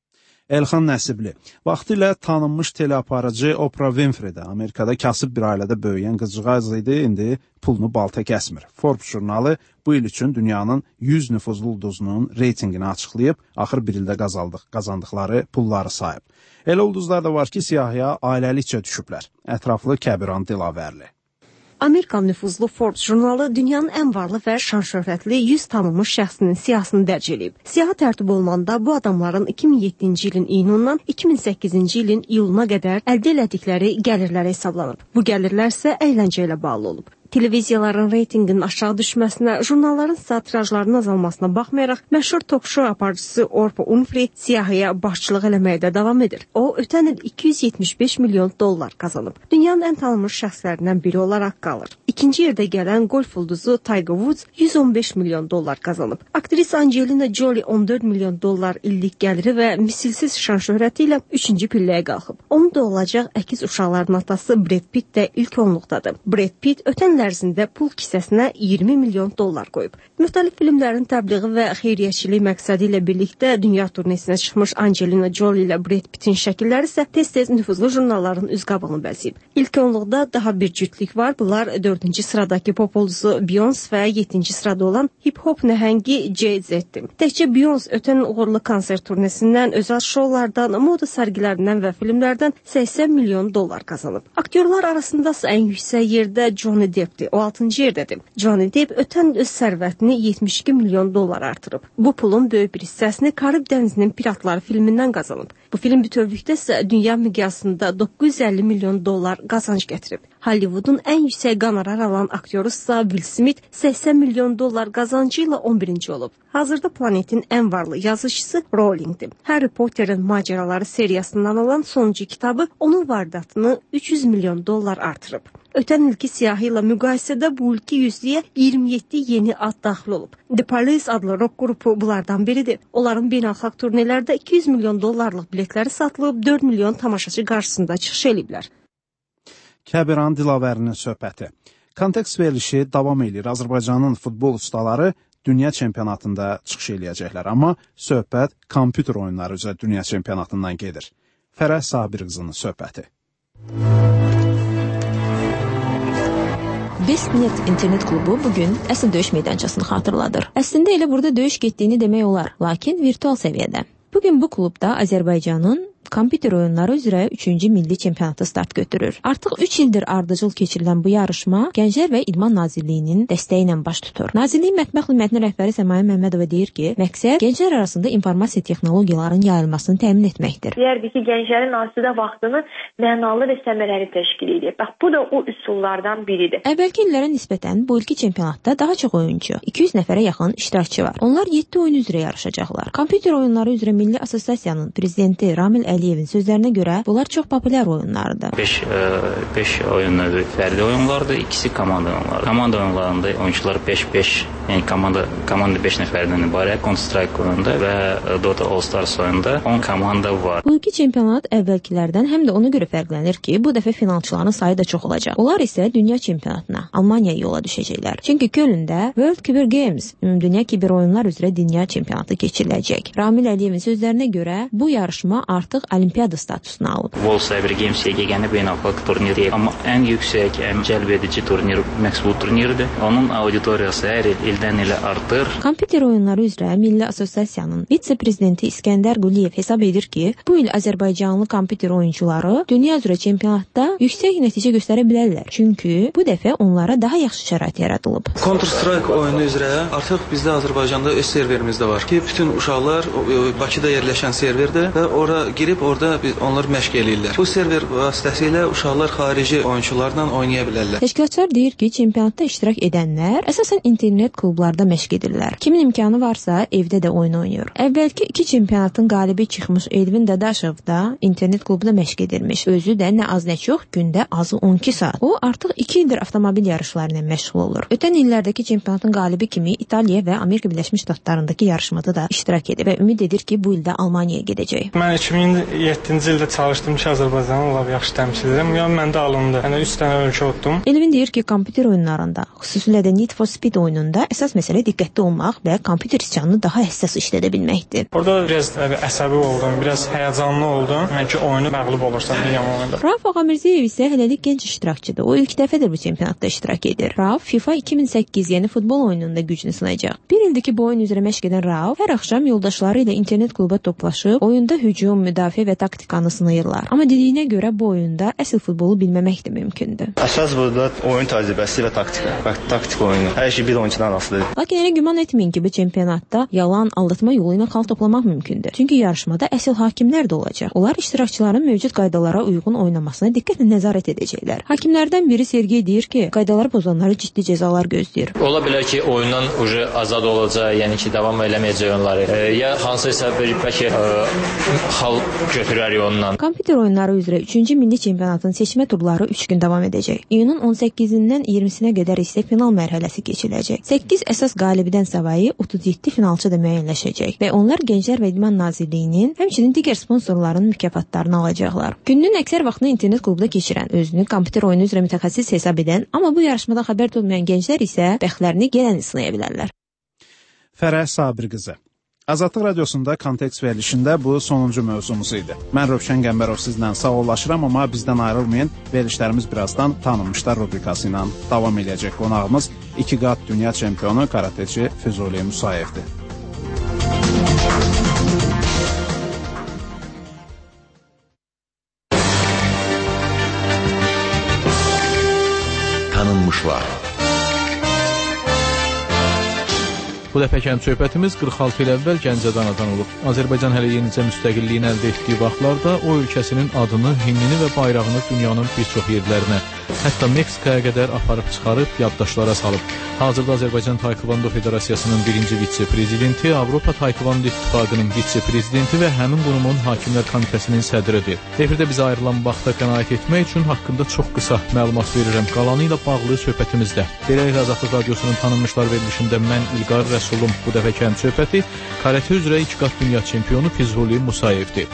Speaker 1: Elxan Nəsibli. Vaxtilə tanınmış teleaparıcı Oprah Winfrey də Amerikada kasıb bir ailədə böyüyən qızcığaz idi, indi pulunu balta kəsmir. Forbes jurnalı bu il üçün dünyanın yüz nüfuzlu ulduzunun reytingini açıqlayıb, axır bir ildə qazandıqları pulları sayıb. Elə ulduzlar da var ki, siyahıya ailəlikcə düşüblər. Ətraflı Kəbiran Dilavərli.
Speaker 17: Amerikan nüfuzlu Forbes jurnalı dünyanın ən varlı və şan-şöhrətli yüz tanınmış şəxsinin siyahısını dərc edib. Siyahı tərtib olunanda bu adamların iki min yeddinci ilin iyunundan iki min səkkizinci ilin iyuluna qədər əldə elədikləri gəlirlər hesablanıb. Bu gəlirlər isə əyləncə ilə bağlı olub. Televiziyaların reytinginin aşağı düşməsinə, jurnalların tirajlarının azalmasına baxmayaraq, məşhur tok-şou aparıcısı Oprah Winfrey siyahıya başçılıq eləməyə də davam edir. O, ötən il iki yüz yetmiş beş milyon dollar qazanıb. Dünyanın ən tanınmış şəxslərindən biri olaraq qalır. İkinci yerdə gələn golf ulduzu Tiger Woods yüz on beş milyon dollar qazanıb. Aktrisa Angelina Jolie on dörd milyon dollar illik gəliri və misilsiz şan şöhrəti ilə üçüncü pilləyə qalxıb. Onun da olacaq əkiz uşaqların atası Brad Pitt də ilk onluqdadır. Brad Pitt ötən il ərzində pul kisəsinə iyirmi milyon dollar qoyub. Müxtəlif filmlərin təbliği və xeyriyyəçilik məqsədi ilə birlikdə dünya turnesinə çıxmış Angelina Jolie ilə Brad Pittin şəkilləri isə tez-tez nüfuzlu jurnalların üz qabığını bəzəyib. İlk onluqda daha bir cütlük var. Bunlar dördüncü sıradakı pop ulduzu Beyoncé və yeddinci sırada olan hip-hop nəhəngi Jay-Z'dir. Təkcə Beyoncé ötən uğurlu konsert turnesindən, özəl şoulardan, moda sərgilərindən və filmlərdən səksən milyon dollar qazanıb. Aktyorlar arasında ən yüksək yerdə Johnny Depp'dir. O altıncı yerdədir. Johnny Depp ötən öz sərvətini yetmiş iki milyon dollar artırıb. Bu pulun böyük bir hissəsini Karib dənizinin piratları filmindən qazanıb. Bu film bütövlükdə isə dünya miqyasında doqquz yüz əlli milyon dollar qazanc gətirib. Hollywoodun ən yüksək qonorar alan aktyoru ise Will Smith səksən milyon dollar qazancı ilə on birinci olub. Hazırda planetin ən varlı yazıcısı Rowling'dir. Harry Potter'ın maceraları seriyasından olan sonuncu kitabı onun vardatını üç yüz milyon dollar artırıb. Ötən ilki siyahı ilə müqayisədə bu ilki yüzlüyə iyirmi yeddi yeni ad daxil olub. The Police adlı rock qrupu bunlardan biridir. Onların beynəlxalq turnelərdə iki yüz milyon dollarlıq biletləri satılıb, dörd milyon tamaşaçı qarşısında çıxış ediblər.
Speaker 1: Kəbiran Dilavərinin söhbəti. Kontekst verilişi davam edir. Azərbaycanın futbol ustaları dünya çempionatında çıxış eləyəcəklər. Amma söhbət kompüter oyunları üzrə dünya çempionatından gedir. Fərəh Sabir qızının söhbəti.
Speaker 3: Bestnet internet klubu bugün əsl döyüş meydançasını xatırladır. Əslində elə burada döyüş getdiyini demək olar, lakin virtual səviyyədə. Bugün bu klubda Azərbaycanın kompüter oyunları üzrə üçüncü milli çempionatı start götürür. Artıq üç ildir ardıcıl keçirilən bu yarışma Gənclər və İdman Nazirliyinin dəstəyi ilə baş tutur. Nazirliyin mətbəx xidmətinin rəhbəri Səmayə Məmmədova deyir ki, məqsəd gənclər arasında informasiya texnologiyalarının yayılmasını təmin etməkdir.
Speaker 9: Deyərdik ki, gənclərin asudə vaxtını mənalı və səmərəli təşkil edir. Bax, bu da o üsullardan biridir.
Speaker 3: Əvvəlki illərə nisbətən bu ilki çempionatda daha çox oyunçu, iki yüz nəfərə yaxın iştirakçı var. Onlar yeddi oyun üzrə yarışacaqlar. Kompüter oyunları üzrə Milli Assosiasiyanın prezidenti Ramil Əliyevin sözlərinə görə bunlar çox populyar oyunlardır.
Speaker 14: beş oyun növü fərdi oyunlardır, ikisi komanda oyunları. Komanda oyunlarında oyunçular beş beş, yəni komanda komanda beş nəfərdən ibarət. Counter-Strike oyununda və Dota All Stars oyununda on komanda var.
Speaker 3: Bu iki çempionat əvvəlkilərdən həm də ona görə fərqlənir ki, bu dəfə finalçıların sayı da çox olacaq. Onlar isə dünya çempionatına, Almaniyaya yola düşəcəklər. Çünki Kölndə World Cyber Games, Ümumdünya kiber oyunlar üzrə dünya çempionatı keçiriləcək. Ramil Əliyevin sözlərinə görə bu yarışma artıq Olimpiada statusunu alıb.
Speaker 14: World Cyber Games yeganə beynəlxalq turnir deyil, amma ən yüksək, ən cəlb edici turnir məhz bu turnirdir. Onun auditoriyası hər il ildən ilə artır.
Speaker 3: Kompüter oyunları üzrə Milli Assosiasiyanın vitse-prezidenti İskəndər Quliyev hesab edir ki, bu il Azərbaycanlı kompüter oyunçuları dünya üzrə çempionatda yüksək nəticə göstərə bilərlər. Çünki bu dəfə onlara daha yaxşı şərait yaradılıb.
Speaker 19: Counter-Strike oyunu üzrə artıq bizdə Azərbaycanda öz serverimiz də var ki, bütün uşaqlar Bakıda yerləşən serverdə və ora girib orada biz onlar məşq eləyirlər. Bu server vasitəsilə uşaqlar xarici oyunçularla oynaya bilərlər.
Speaker 3: Təşkilatçılar deyir ki, çempionatda iştirak edənlər əsasən internet klublarda məşq edirlər. Kimin imkanı varsa evdə də oyun oynayır. Əvvəlki iki çempionatın qalibi çıxmış Elvin Dadaşov da internet klubunda məşq edirmiş. Özü də nə az nə çox gündə azı on iki saat. O artıq iki ildir avtomobil yarışları ilə məşğul olur. Ötən illərdəki çempionatın qalibi kimi İtaliya və Amerika Birləşmiş Ştatlarındakı yarışmada da iştirak edir və ümid edir ki, bu ildə Almaniyaya gedəcək.
Speaker 22: Mən iki min yeddinci ildə çalışdım ki, Azərbaycanı lap yaxşı təmsil edirəm. Yəni məndə alındı. Yəni üç dənə ölkə otdum.
Speaker 3: Elvin deyir ki, kompüter oyunlarında, xüsusilə də Need for Speed oyununda əsas məsələ diqqətli olmaq və kompüter siçanını daha həssas işlədə bilməkdir.
Speaker 22: Orada biraz əsəbi oldum, biraz həyəcanlı oldum. Yəni ki, oyunu məğlub olursan deyəm oyunda.
Speaker 3: Rauf Ağamirziyev isə hələlik gənc iştirakçıdır. O ilk dəfədir bu çempionatda iştirak edir. Rauf FIFA iki min səkkiz yeni futbol oyununda gücünü sınayacaq. Bir ildir ki, bu oyun üzrə məşq edən Rauf hər axşam yoldaşları ilə internet kluba toplaşıb oyunda hücum, müdafiə və taktikanı sınayırlar. Amma dediyinə görə bu oyunda əsl futbolu bilməmək də mümkündür.
Speaker 26: Əsas burada oyun təcrübəsi və taktika. Bax, taktik oyunu. Hər şey bir oyuncudan asılıdır.
Speaker 18: olmasıdır.
Speaker 3: Lakin elə güman etməyin ki, bu çempionatda yalan, aldatma yolu ilə xal toplamaq mümkündür. Çünki yarışmada əsl hakimlər də olacaq. Onlar iştirakçıların mövcud qaydalara uyğun oynamasına diqqətlə nəzarət edəcəklər. Hakimlərdən biri Sergey deyir ki, qaydaları pozanları ciddi cəzalar gözləyir.
Speaker 20: Ola bilər ki, oyundan ucu azad olacaq, yəni ki, davam eləməyəcək onları. E, ya hansısa bir bəlkə xal götürər ondan.
Speaker 3: Kompüter oyunları üzrə üçüncü milli çempionatın seçmə turları üç gün davam edəcək. İyunun on səkkizindən iyirmisinə qədər isə final mərhələsi keçiləcək. səkkiz əsas qalibidən savayı otuz yeddi finalçı da müəyyənləşəcək və onlar Gənclər və İdman Nazirliyinin, həmçinin digər sponsorların mükafatlarını alacaqlar. Günün əksər vaxtını internet klubda keçirən, özünü kompüter oyunu üzrə mütəxəssis hesab edən, amma bu yarışmadan xəbər olmayan gənclər isə bəxtlərini gələn sınaya bilərlər.
Speaker 1: Fərəh Sabir qızı. Azadlıq radiosunda kontekst verilişində bu sonuncu mövzumuz idi. Mən Rövşən Qəmbərov sizlə sağollaşıram, amma bizdən ayrılmayın. Verilişlərimiz birazdan tanınmışlar rubrikası ilə davam edəcək. Qonağımız iki qat dünya çempionu karateci Füzuli Musayevdir.
Speaker 21: Tanınmışlar.
Speaker 23: Bu dəfəkən söhbətimiz qırx altı il əvvəl Gəncədə anadan olub. Azərbaycan hələ yenicə müstəqilliyini əldə etdiyi vaxtlarda o ölkəsinin adını, himnini və bayrağını dünyanın bir çox yerlərinə, hətta Meksikaya qədər aparıb çıxarıb yaddaşlara salıb. Hazırda Azərbaycan Taekvondo Federasiyasının birinci vitse-prezidenti, Avropa Taekvondo İttifaqının vitse-prezidenti və həmin qurumun Hakimlər Komitəsinin sədridir. Efirdə bizə ayrılan vaxta qənaət etmək üçün haqqında çox qısa məlumat verirəm. Qalanı ilə bağlı söhbətimizdə. Beləliklə Azadlıq Radiosunun tanınmışlar verilişində mən İlqar Rəsulum. Bu dəfəkən söhbəti karate üzrə iki qat dünya çempionu Füzuli Musayevdir.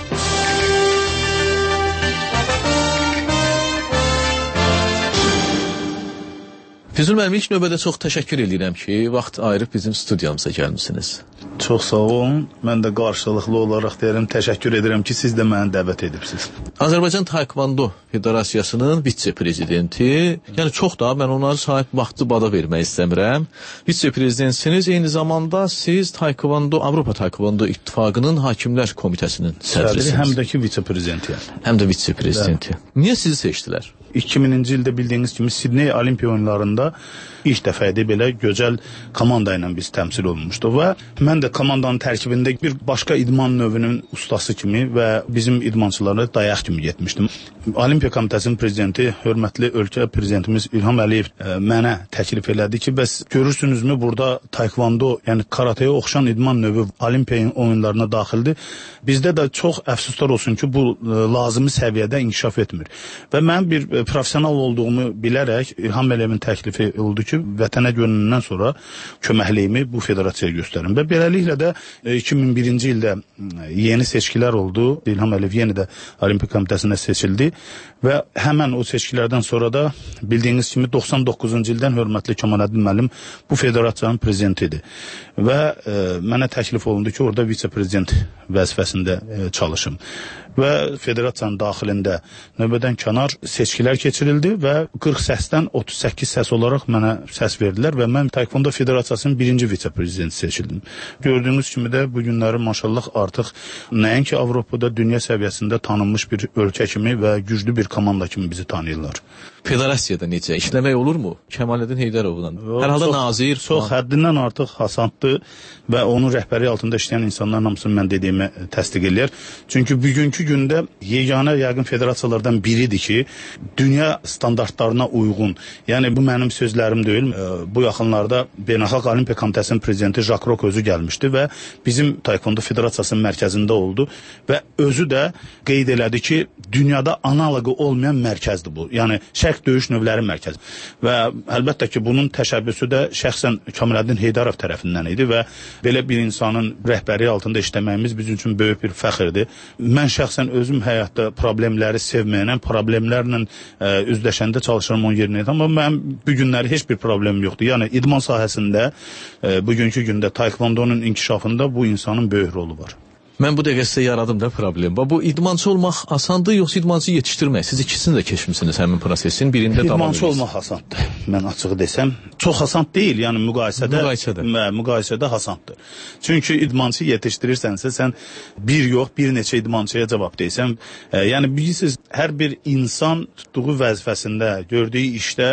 Speaker 23: Füzuli müəllim, ilk növbədə çox təşəkkür edirəm ki, vaxt ayırıb bizim studiyamıza gəlmisiniz.
Speaker 18: Çox sağ olun. Mən də qarşılıqlı olaraq deyirəm, təşəkkür edirəm ki, siz də məni dəvət edibsiniz.
Speaker 23: Azərbaycan Taekvondo Federasiyasının vitse-prezidenti, yəni çox da mən onları sahib vaxtı bada vermək istəmirəm. Vitse-prezidentsiniz, eyni zamanda siz Taekvondo, Avropa Taekvondo İttifaqının Hakimlər Komitəsinin sədrisiniz.
Speaker 18: Həm də ki, vitse-prezidentiyəm.
Speaker 23: Həm də vitse-prezidenti. Niyə sizi seçdilər?
Speaker 18: iki mininci ildə bildiyiniz kimi Sidney Olimpiya oyunlarında ilk dəfə idi belə gözəl komanda ilə biz təmsil olunmuşduq və mən də komandanın tərkibində bir başqa idman növünün ustası kimi və bizim idmançılara dayaq kimi getmişdim. Olimpiya Komitəsinin prezidenti, hörmətli ölkə prezidentimiz İlham Əliyev ə, mənə təklif elədi ki, bəs görürsünüzmü burada taekvondo, yəni karateyə oxşan idman növü Olimpiya oyunlarına daxildir. Bizdə də çox əfsuslar olsun ki, bu ə, lazımi səviyyədə inkişaf etmir. Və mən bir ə, professional olduğumu bilərək İlham Əliyevin təklifi oldu ki, vətənə dönəndən sonra köməkliyimi bu federasiyaya göstərim. Və beləliklə də iki min birinci ildə yeni seçkilər oldu. İlham Əliyev yenə də Olimpiya Komitəsinə seçildi və həmən o seçkilərdən sonra da bildiyiniz kimi doxsan doqquzuncu ildən hörmətli Kemaləddin müəllim bu federasiyanın prezidentidir. Və e, mənə təklif olundu ki, orada vitse-prezident vəzifəsində e, çalışım. Və federasiyanın daxilində növbədən kənar seçkilər keçirildi və qırx səsdən otuz səkkiz səs olaraq mənə səs verdilər və mən Taekvondo Federasiyasının birinci vitse-prezidenti seçildim. Gördüyünüz kimi də bu günləri maşallah artıq nəinki Avropada, dünya səviyyəsində tanınmış bir ölkə kimi və güclü bir komanda kimi bizi tanıyırlar.
Speaker 23: Federasiyada necə? İşləmək olurmu? Kemaləddin Heydərovla. Hər halda nazir.
Speaker 18: Çox həddindən artıq hasantdır və onun rəhbəri altında işləyən insanların hamısını mən dediyimi təsdiq eləyər. Çünki bugünkü gündə yeganə yəqin federasiyalardan biridir ki, dünya standartlarına uyğun. Yəni bu mənim sözlərim deyil. Bu yaxınlarda Beynəlxalq Olimpiya Komitəsinin prezidenti Jacques Rocq özü gəlmişdi və bizim Taekvondo Federasiyasının mərkəzində oldu və özü də qeyd elədi ki, dünyada analoqu olmayan mərkəzdir bu. Yəni şərq döyüş növləri mərkəzi. Və əlbəttə ki, bunun təşəbbüsü də şəxsən Kemaləddin Heydərov tərəfindən idi və belə bir insanın rəhbəri altında işləməyimiz bizim üçün böyük bir fəxrdir. Mən şəxsən özüm həyatda problemləri sevməyənəm, problemlərlə ə, üzləşəndə çalışıram onun yerinə. Amma mənim bu günləri heç bir problemim yoxdur. Yəni idman sahəsində ə, bugünkü gündə taekvondonun inkişafında bu insanın böyük rolu var.
Speaker 23: Mən bu dəqiqə sizə yaradım da problem. Bu idmançı olmaq asandır, yoxsa idmançı yetişdirmək? Siz ikisini də keçmisiniz həmin prosesin, birində davam edirsiniz.
Speaker 18: İdmançı olmaq asandır. Mən açığı desəm, çox asan deyil, yəni müqayisədə,
Speaker 23: müqayisədə.
Speaker 18: müqayisədə asandır. Çünki idmançı yetişdirirsənsə, sən bir yox, bir neçə idmançıya cavab deysən, e, yəni bilirsiniz, hər bir insan tutduğu vəzifəsində, gördüyü işdə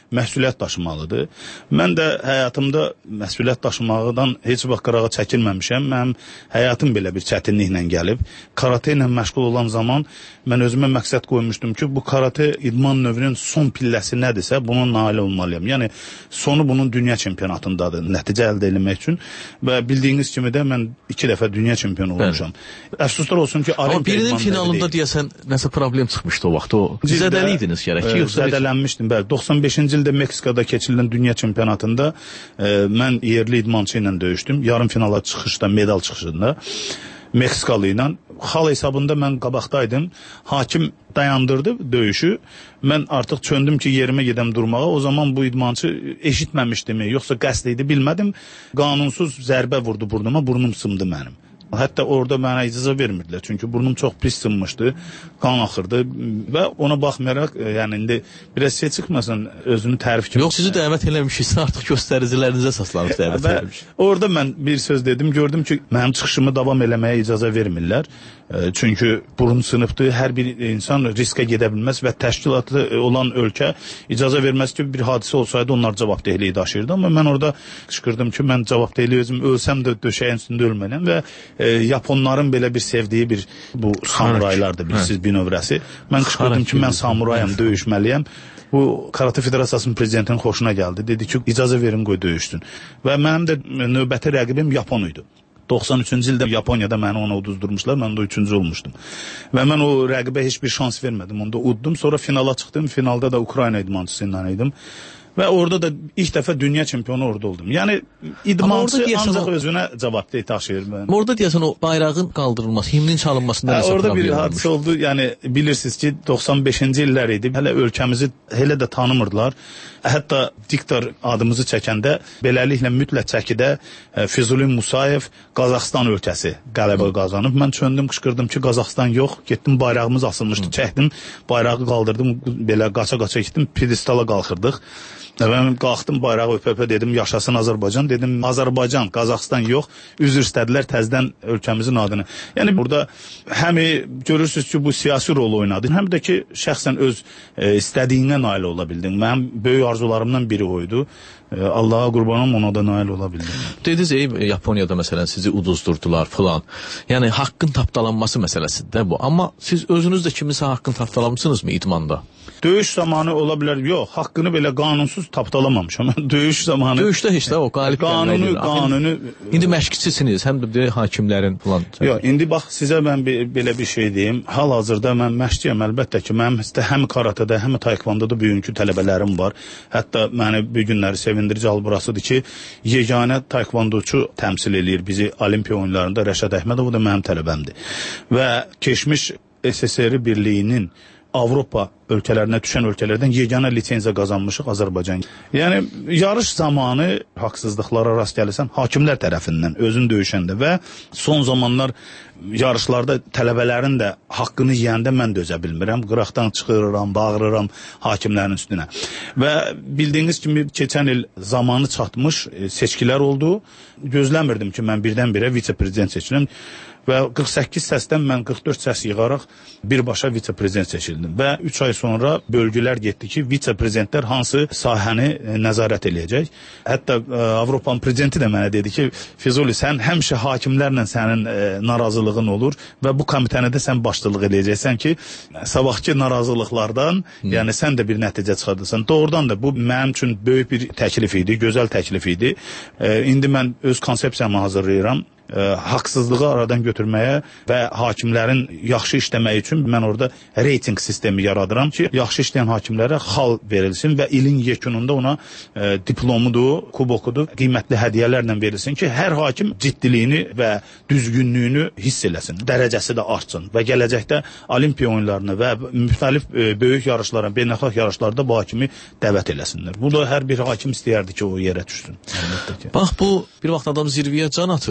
Speaker 18: məsuliyyət daşımalıdır. Mən də həyatımda məsuliyyət daşımaqdan heç vaxt qırağa çəkilməmişəm. Mənim həyatım belə bir çətinliklə gəlib. Karate ilə məşğul olan zaman mən özümə məqsəd qoymuşdum ki, bu karate idman növünün son pilləsi nədirsə, buna nail olmalıyam. Yəni sonu bunun dünya çempionatındadır, nəticə əldə etmək üçün və bildiyiniz kimi də mən iki dəfə dünya çempionu olmuşam. Əfsuslar olsun ki,
Speaker 23: amma birinin finalında deyəsən nəsə problem çıxmışdı o vaxt. O zədəliydiniz gərək ki, yoxsa
Speaker 18: zədələnmişdim. Bəli, doxsan beşinci ildə Meksikada keçirilən dünya çempionatında e, mən yerli idmançı ilə döyüşdüm. Yarım finala çıxışda, medal çıxışında Meksikalı ilə. Xal hesabında mən qabaqdaydım. Hakim dayandırdı döyüşü. Mən artıq çöndüm ki, yerimə gedəm durmağa. O zaman bu idmançı eşitməmişdimi, yoxsa qəsd idi, bilmədim. Qanunsuz zərbə vurdu burnuma, burnum sımdı mənim. Hətta orada mənə icazə vermirdilər. Çünki burnum çox pis sınmışdı, qan axırdı və ona baxmayaraq, yəni indi biraz şey çıxmasın, özünü tərif kimi.
Speaker 23: Yox, sizi dəvət eləmişiksə artıq göstəricilərinizə əsaslanıb dəvət eləmişik.
Speaker 18: Orada mən bir söz dedim, gördüm ki, mənim çıxışımı davam eləməyə icazə vermirlər. Çünki burun sınıbdır, hər bir insan riskə gedə bilməz və təşkilatlı olan ölkə icazə verməz ki, bir hadisə olsaydı onlar cavabdehliyi daşıyırdı. Amma mən orada qışqırdım ki, mən cavabdehliyi özüm ölsəm də döşəyin üstündə ölməliyəm və e, Yaponların belə bir sevdiyi bir bu samuraylardır, bilirsiniz, bir növrəsi. Mən qışqırdım ki, mən samurayam, döyüşməliyəm. Bu Karate Federasiyasının prezidentinin xoşuna gəldi. Dedi ki, icazə verin, qoy döyüşsün. Və mənim də növbəti rəqibim Yapon idi. doxsan üçüncü ildə Yaponiyada məni ona uduzdurmuşlar, mən də üçüncü olmuşdum. Və mən o rəqibə heç bir şans vermədim, onda uddum. Sonra finala çıxdım, finalda da Ukrayna idmançısı ilə idim. Və orada da ilk dəfə dünya çempionu orada oldum. Yəni idmançı ancaq o... özünə cavabdeh daşıyır. Mən.
Speaker 23: Orada deyəsən o bayrağın qaldırılması, himnin çalınmasında
Speaker 18: nəsə problem olmuş. Orada bir hadisə oldu. Yəni bilirsiniz ki, doxsan beşinci illər idi. Hələ ölkəmizi hələ də tanımırdılar. Hətta diktor adımızı çəkəndə beləliklə mütləq çəkidə Füzuli Musayev Qazaxstan ölkəsi qələbə qazanıb. Mən çöndüm, qışqırdım ki, Qazaxstan yox. Getdim, bayrağımız asılmışdı. Çəkdim, bayrağı qaldırdım, belə qaça-qaça getdim, pidestala qalxırdıq. Mən qalxdım, bayrağı öpə-öpə dedim, yaşasın Azərbaycan. Dedim, Azərbaycan, Qazaxstan yox. Üzr istədilər təzədən ölkəmizin adını. Yəni burada həm görürsünüz ki, bu siyasi rol oynadı, həm də ki, şəxsən öz e, istədiyinə nail ola bildin. Mənim böyük arzularımdan biri oydu. E, Allaha qurbanım, ona da nail ola bildim.
Speaker 23: Dediniz, ey, Yaponiyada məsələn sizi uduzdurdular filan. Yəni haqqın tapdalanması məsələsidir bu. Amma siz özünüz də kimisə haqqın tapdalanmısınızmı idmanda?
Speaker 18: Döyüş zamanı ola bilər, yox, haqqını belə qanunsuz tapdalamamışam. Döyüş zamanı...
Speaker 23: Döyüşdə heç də o qalib
Speaker 18: qanunu, qanunu...
Speaker 23: İndi məşqçisiniz, həm də hakimlərin falan.
Speaker 18: Yox, indi bax, sizə mən bir, belə bir şey deyim. Hal-hazırda mən məşqçiyəm, əlbəttə ki, mənim həm karatədə, həm taekvondoda bugünkü tələbələrim var. Hətta məni bu günləri sevindirici hal burasıdır ki, yeganə taekvondoçu təmsil eləyir bizi Olimpiya oyunlarında Rəşad Əhmədov, o da mənim tələbəmdir. Və keçmiş S S R birliyinin Avropa ölkələrinə düşən ölkələrdən yeganə lisenziya qazanmışıq Azərbaycan. Yəni yarış zamanı haqsızlıqlara rast gəlirsən hakimlər tərəfindən özün döyüşəndə və son zamanlar yarışlarda tələbələrin də haqqını yeyəndə mən dözə bilmirəm. Qıraqdan çıxırıram, bağırıram hakimlərin üstünə. Və bildiyiniz kimi keçən il zamanı çatmış seçkilər oldu. Gözləmirdim ki, mən birdən-birə vitse-prezident seçilim. Və qırx səkkiz səsdən mən qırx dörd səs yığaraq birbaşa vitse-prezident seçildim. Və üç ay sonra bölgülər getdi ki, vitse-prezidentlər hansı sahəni nəzarət eləyəcək. Hətta ə, Avropanın prezidenti də mənə dedi ki, Füzuli, sən həmişə hakimlərlə sənin ə, narazılığın olur və bu komitəni də sən başçılıq eləyəcəksən ki, sabahki narazılıqlardan, hmm. yəni sən də bir nəticə çıxardırsan. Doğrudan da bu mənim üçün böyük bir təklif idi, gözəl təklif idi. Ə, indi mən öz konsepsiyamı hazırlayıram. Ə, haqsızlığı aradan götürməyə və hakimlərin yaxşı işləməyi üçün mən orada reyting sistemi yaradıram ki, yaxşı işləyən hakimlərə xal verilsin və ilin yekununda ona ə, diplomudur, kubokudur, qiymətli hədiyyələrlə verilsin ki, hər hakim ciddiliyini və düzgünlüyünü hiss eləsin, dərəcəsi də artsın və gələcəkdə Olimpiya oyunlarına və müxtəlif ə, böyük yarışlara, beynəlxalq yarışlarda bu hakimi dəvət eləsinlər. Bu da hər bir hakim istəyərdi ki, o yerə düşsün.
Speaker 23: Bax, bu bir vaxt adam zirvəyə can atır, sonra zirvəyə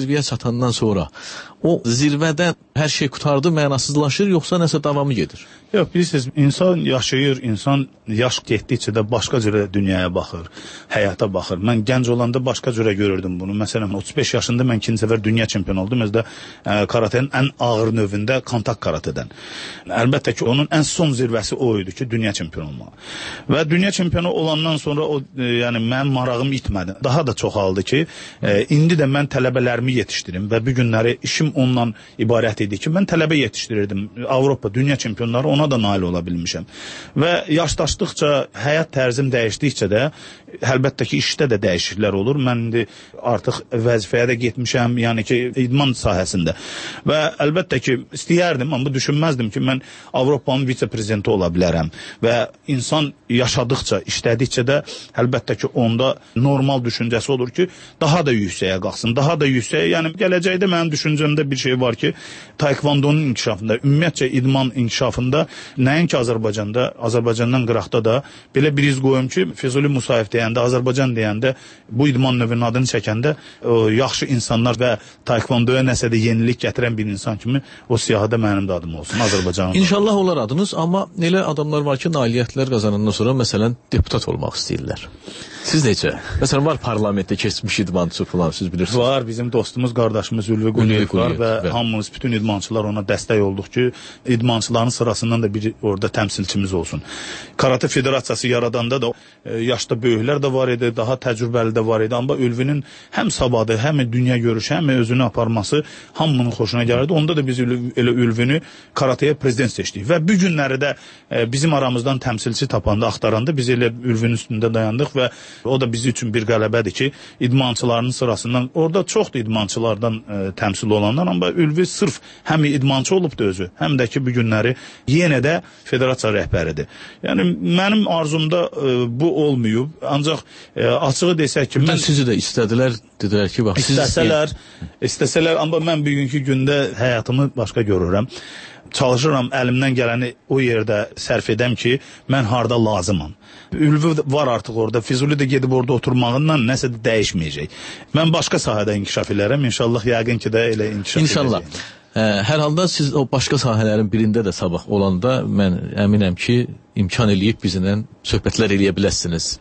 Speaker 23: zirvəyə çatandan sonra o zirvədə hər şey qutardı, mənasızlaşır, yoxsa nəsə davamı gedir?
Speaker 18: Yox, bilirsiniz, insan yaşayır, insan yaş getdikcə də başqa cürə dünyaya baxır, həyata baxır. Mən gənc olanda başqa cürə görürdüm bunu. Məsələn, otuz beş yaşında mən ikinci səfər dünya çempionu oldum. Özdə e, karatenin ən ağır növündə kontakt karatedən. Əlbəttə ki, onun ən son zirvəsi o idi ki, dünya çempionu olmaq. Və dünya çempionu olandan sonra o, e, yəni mənim marağım itmədi. Daha da çoxaldı ki, e, indi də mən tələbələrimi yetişdirim və bu günləri işim ondan ibarət idi ki, mən tələbə yetişdirirdim. Avropa dünya çempionları ona da nail ola bilmişəm. Və yaşlaşdıqca, həyat tərzim dəyişdikcə də, əlbəttə ki, işdə də dəyişikliklər olur. Mən indi artıq vəzifəyə də getmişəm, yəni ki, idman sahəsində. Və əlbəttə ki, istəyərdim, amma düşünməzdim ki, mən Avropanın vitse-prezidenti ola bilərəm. Və insan yaşadıqca, işlədikcə də, əlbəttə ki, onda normal düşüncəsi olur ki, daha da yüksəyə qalxsın, daha da yüksəyə. Yəni, gələcəkdə mənim düşüncəmdə bir şey var ki, taekvondonun inkişafında, ümumiyyətcə idman inkişafında, nəinki Azərbaycanda, Azərbaycandan qıraqda da belə bir iz qoyum ki, Füzuli Musayev deyəndə, Azərbaycan deyəndə, bu idman növünün adını çəkəndə o, yaxşı insanlar və taekvondoya nəsə də yenilik gətirən bir insan kimi o siyahıda mənim də adım olsun, Azərbaycanın.
Speaker 23: İnşallah olar adınız, amma elə adamlar var ki, nailiyyətlər qazanandan sonra məsələn deputat olmaq istəyirlər. Siz necə? Məsələn, var parlamentdə keçmiş idmançı falan, siz bilirsiniz.
Speaker 18: Var, bizim dostumuz, qardaşımız Ülvi Quliyev var və və hamımız, bütün idmançılar ona dəstək olduq ki, idmançıların sırasından da bir orada təmsilçimiz olsun. Karate Federasiyası yaradanda da e, yaşda böyüklər də var idi, daha təcrübəli də var idi, amma Ülvinin həm sabadı, həm dünya görüşü, həm özünü aparması hamının xoşuna gəlirdi. Onda da biz elə Ülvini karateye prezident seçdik və bu günləri də e, bizim aramızdan təmsilçi tapanda, axtaranda biz elə Ülvinin üstündə dayandıq və o da bizim üçün bir qələbədir ki, idmançıların sırasından, orada çoxdur idmançılardan e, təmsil olanlar, amma Ülvi sırf həm idmançı olubdu özü, həm də ki, bu günləri yenə də federasiya rəhbəridir. Yəni, mənim arzumda e, bu olmayıb, ancaq e, açığı desək ki,
Speaker 23: mən... Sizi də istədilər, dedilər ki, bax,
Speaker 18: istəsələr, istəsələr, amma mən bugünkü gündə həyatımı başqa görürəm. Çalışıram əlimdən gələni o yerdə sərf edəm ki, mən harda lazımam. Ülvi var artıq orada, Füzuli də gedib orada oturmağından nəsə də dəyişməyəcək. Mən başqa sahədə inkişaf edərəm, inşallah yəqin ki də elə inkişaf
Speaker 23: İnşallah. edəcək. İnşallah. Hər halda siz o başqa sahələrin birində də sabah olanda mən əminəm ki, imkan eləyib bizlə söhbətlər eləyə biləsiniz.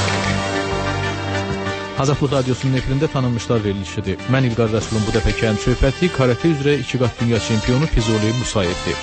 Speaker 23: Azadlıq Radiosunun efirində tanınmışlar verilişidir. Mən İlqar Rəsulun bu dəfəki həm söhbəti karate üzrə iki qat dünya çempionu Füzuli Musayevdir.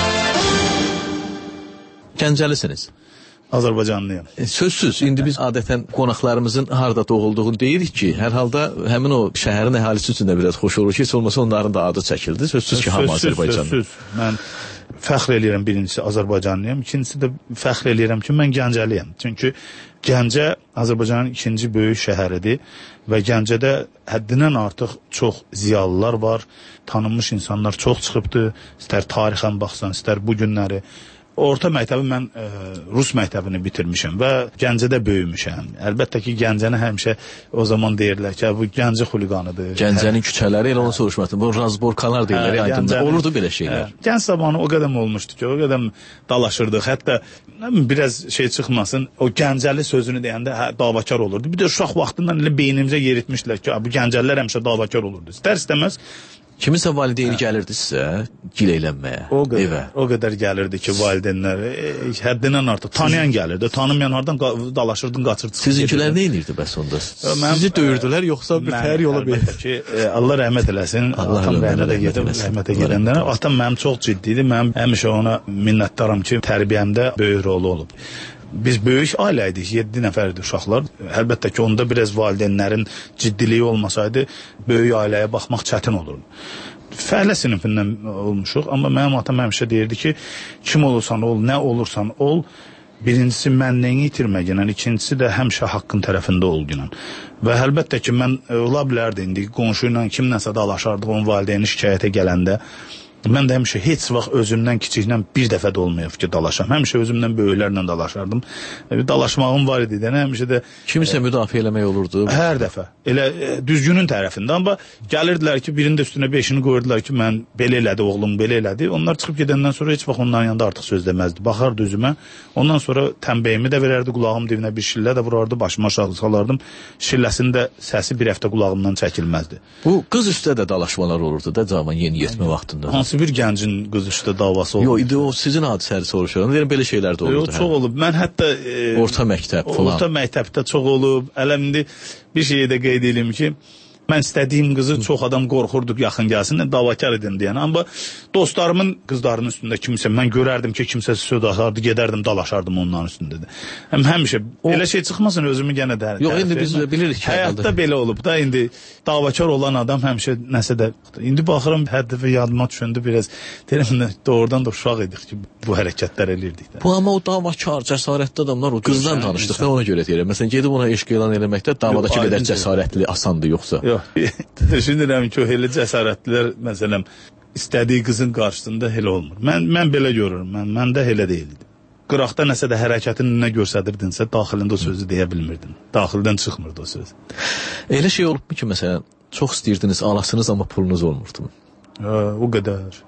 Speaker 23: Gəncəlisiniz.
Speaker 18: Azərbaycanlıyam.
Speaker 23: E, sözsüz, indi biz adətən qonaqlarımızın harda doğulduğunu deyirik ki, hər halda həmin o şəhərin əhalisi üçün də biraz xoş olur ki, heç olmasa onların da adı çəkildi. Sözsüz ki, hamı Azərbaycanlı.
Speaker 18: Sözsüz, mən fəxr eləyirəm, birincisi Azərbaycanlıyam, ikincisi də fəxr eləyirəm ki, mən Gəncəliyəm. Çünki Gəncə Azərbaycanın ikinci böyük şəhəridir və Gəncədə həddindən artıq çox ziyalılar var, tanınmış insanlar çox çıxıbdır, istər tarixən baxsan, istər bu günləri. Orta məktəbi mən e, Rus məktəbini bitirmişəm və Gəncədə böyümüşəm. Əlbəttə ki, Gəncəni həmişə o zaman deyirlər ki, bu Gəncə xuliqanıdır.
Speaker 23: Gəncənin küçələri elə onu soruşmadım. Bu razborkalar deyirlər, hə, aydındır. Olurdu belə şeylər. Hə,
Speaker 18: Gənc zamanı o qədəm olmuşdu ki, o qədəm dalaşırdıq. Hətta biraz şey çıxmasın, o Gəncəli sözünü deyəndə hə, davakar olurdu. Bir də uşaq vaxtından elə beynimizə yeritmişlər ki, bu Gəncəlilər həmişə davakar olurdu. İstər-istəməz
Speaker 23: kiminsə valideyni hə. gəlirdi sizə gileylənməyə,
Speaker 18: o qədər,
Speaker 23: evə?
Speaker 18: O qədər gəlirdi ki, valideynlər e, həddindən artıq tanıyan gəlirdi. Tanımayan hardan dalaşırdın, qaçırdın.
Speaker 23: Sizinkilər nə edirdi bəs onda? Sizi döyürdülər, yoxsa bir təhər yola bir?
Speaker 18: Əlbəttə ki, e, Allah rəhmət eləsin.
Speaker 23: Allah
Speaker 18: atam rəhmətə gedib, rəhmətə gedəndən. Atam mənim çox ciddi idi. Mən həmişə ona minnətdaram ki, tərbiyəmdə böyük rolu olub. Biz böyük ailə idik, yeddi nəfərdir uşaqlar. Əlbəttə ki, onda biraz valideynlərin ciddiliyi olmasaydı, böyük ailəyə baxmaq çətin olurdu. Fəhlə sinifindən olmuşuq, amma mənim atam həmişə deyirdi ki, kim olursan ol, nə olursan ol, birincisi mənliyini itirməklə, ikincisi də həmişə haqqın tərəfində olgunla. Və əlbəttə ki, mən ola bilərdi indi qonşu ilə kimləsə dalaşardıq, onun valideyni şikayətə gələndə, Mən də həmişə heç vaxt özümdən kiçiklə bir dəfə də olmayıb ki, dalaşam. Həmişə özümdən böyüklərlə dalaşardım. E, dalaşmağım var idi də, həmişə də
Speaker 23: kimisə müdafiə eləmək olurdu.
Speaker 18: Hər dəfə. Elə e, düzgünün tərəfində, amma gəlirdilər ki, birində üstünə beşini qoyurdular ki, mən belə elədi, oğlum belə elədi. Onlar çıxıb gedəndən sonra heç vaxt onların yanında artıq söz deməzdi. Baxardı üzümə. Ondan sonra tənbəyimi də verərdi, qulağım dibinə bir şillə də vurardı, başıma aşağı salardım. Şilləsin də səsi bir həftə qulağımdan çəkilməzdi.
Speaker 23: Bu qız üstə də dalaşmalar olurdu da cavan yeni yetmə vaxtında.
Speaker 18: Hansı bir gəncin qız üstə davası oldu?
Speaker 23: Yox, indi o sizin hadisələri soruşuram. Deyirəm belə şeylər də olurdu.
Speaker 18: Yox, çox olub. Mən hətta e,
Speaker 23: orta məktəb falan.
Speaker 18: Orta məktəbdə çox olub. Hələ indi bir şeyi də qeyd edeyim ki, mən istədiyim qızı çox adam qorxurdu yaxın gəlsin, davakar edim deyən. Amma dostlarımın qızlarının üstündə kimsə, mən görərdim ki, kimsə söz atardı, gedərdim, dalaşardım onların üstündə də. Həm həmişə o... elə şey çıxmasın, özümü yenə də.
Speaker 23: Yox, indi biz bilirik ki,
Speaker 18: həyatda belə olub da, indi davakar olan adam həmişə nəsə də. İndi baxıram, hər dəfə yadıma düşəndə biraz deyirəm, doğrudan da uşaq idik ki, bu hərəkətlər elirdik də.
Speaker 23: Bu amma o davakar, cəsarətli adamlar o qızdan tanışdıq da ona görə deyirəm. Məsələn, gedib ona eşq elan eləməkdə davadakı qədər cəsarətli, asandır yoxsa?
Speaker 18: Yox. Düşünürəm ki, o elə cəsarətlilər məsələn istədiyi qızın qarşısında elə olmur. Mən mən belə görürəm. Mən məndə elə deyildi. Qıraqda nəsə də hərəkətin nə göstərirdinsə, daxilində o sözü deyə bilmirdin. Daxildən çıxmırdı o söz.
Speaker 23: Elə şey olubmu ki, məsələn, çox istəyirdiniz, alasınız amma pulunuz olmurdu?
Speaker 18: Hə, o qədər.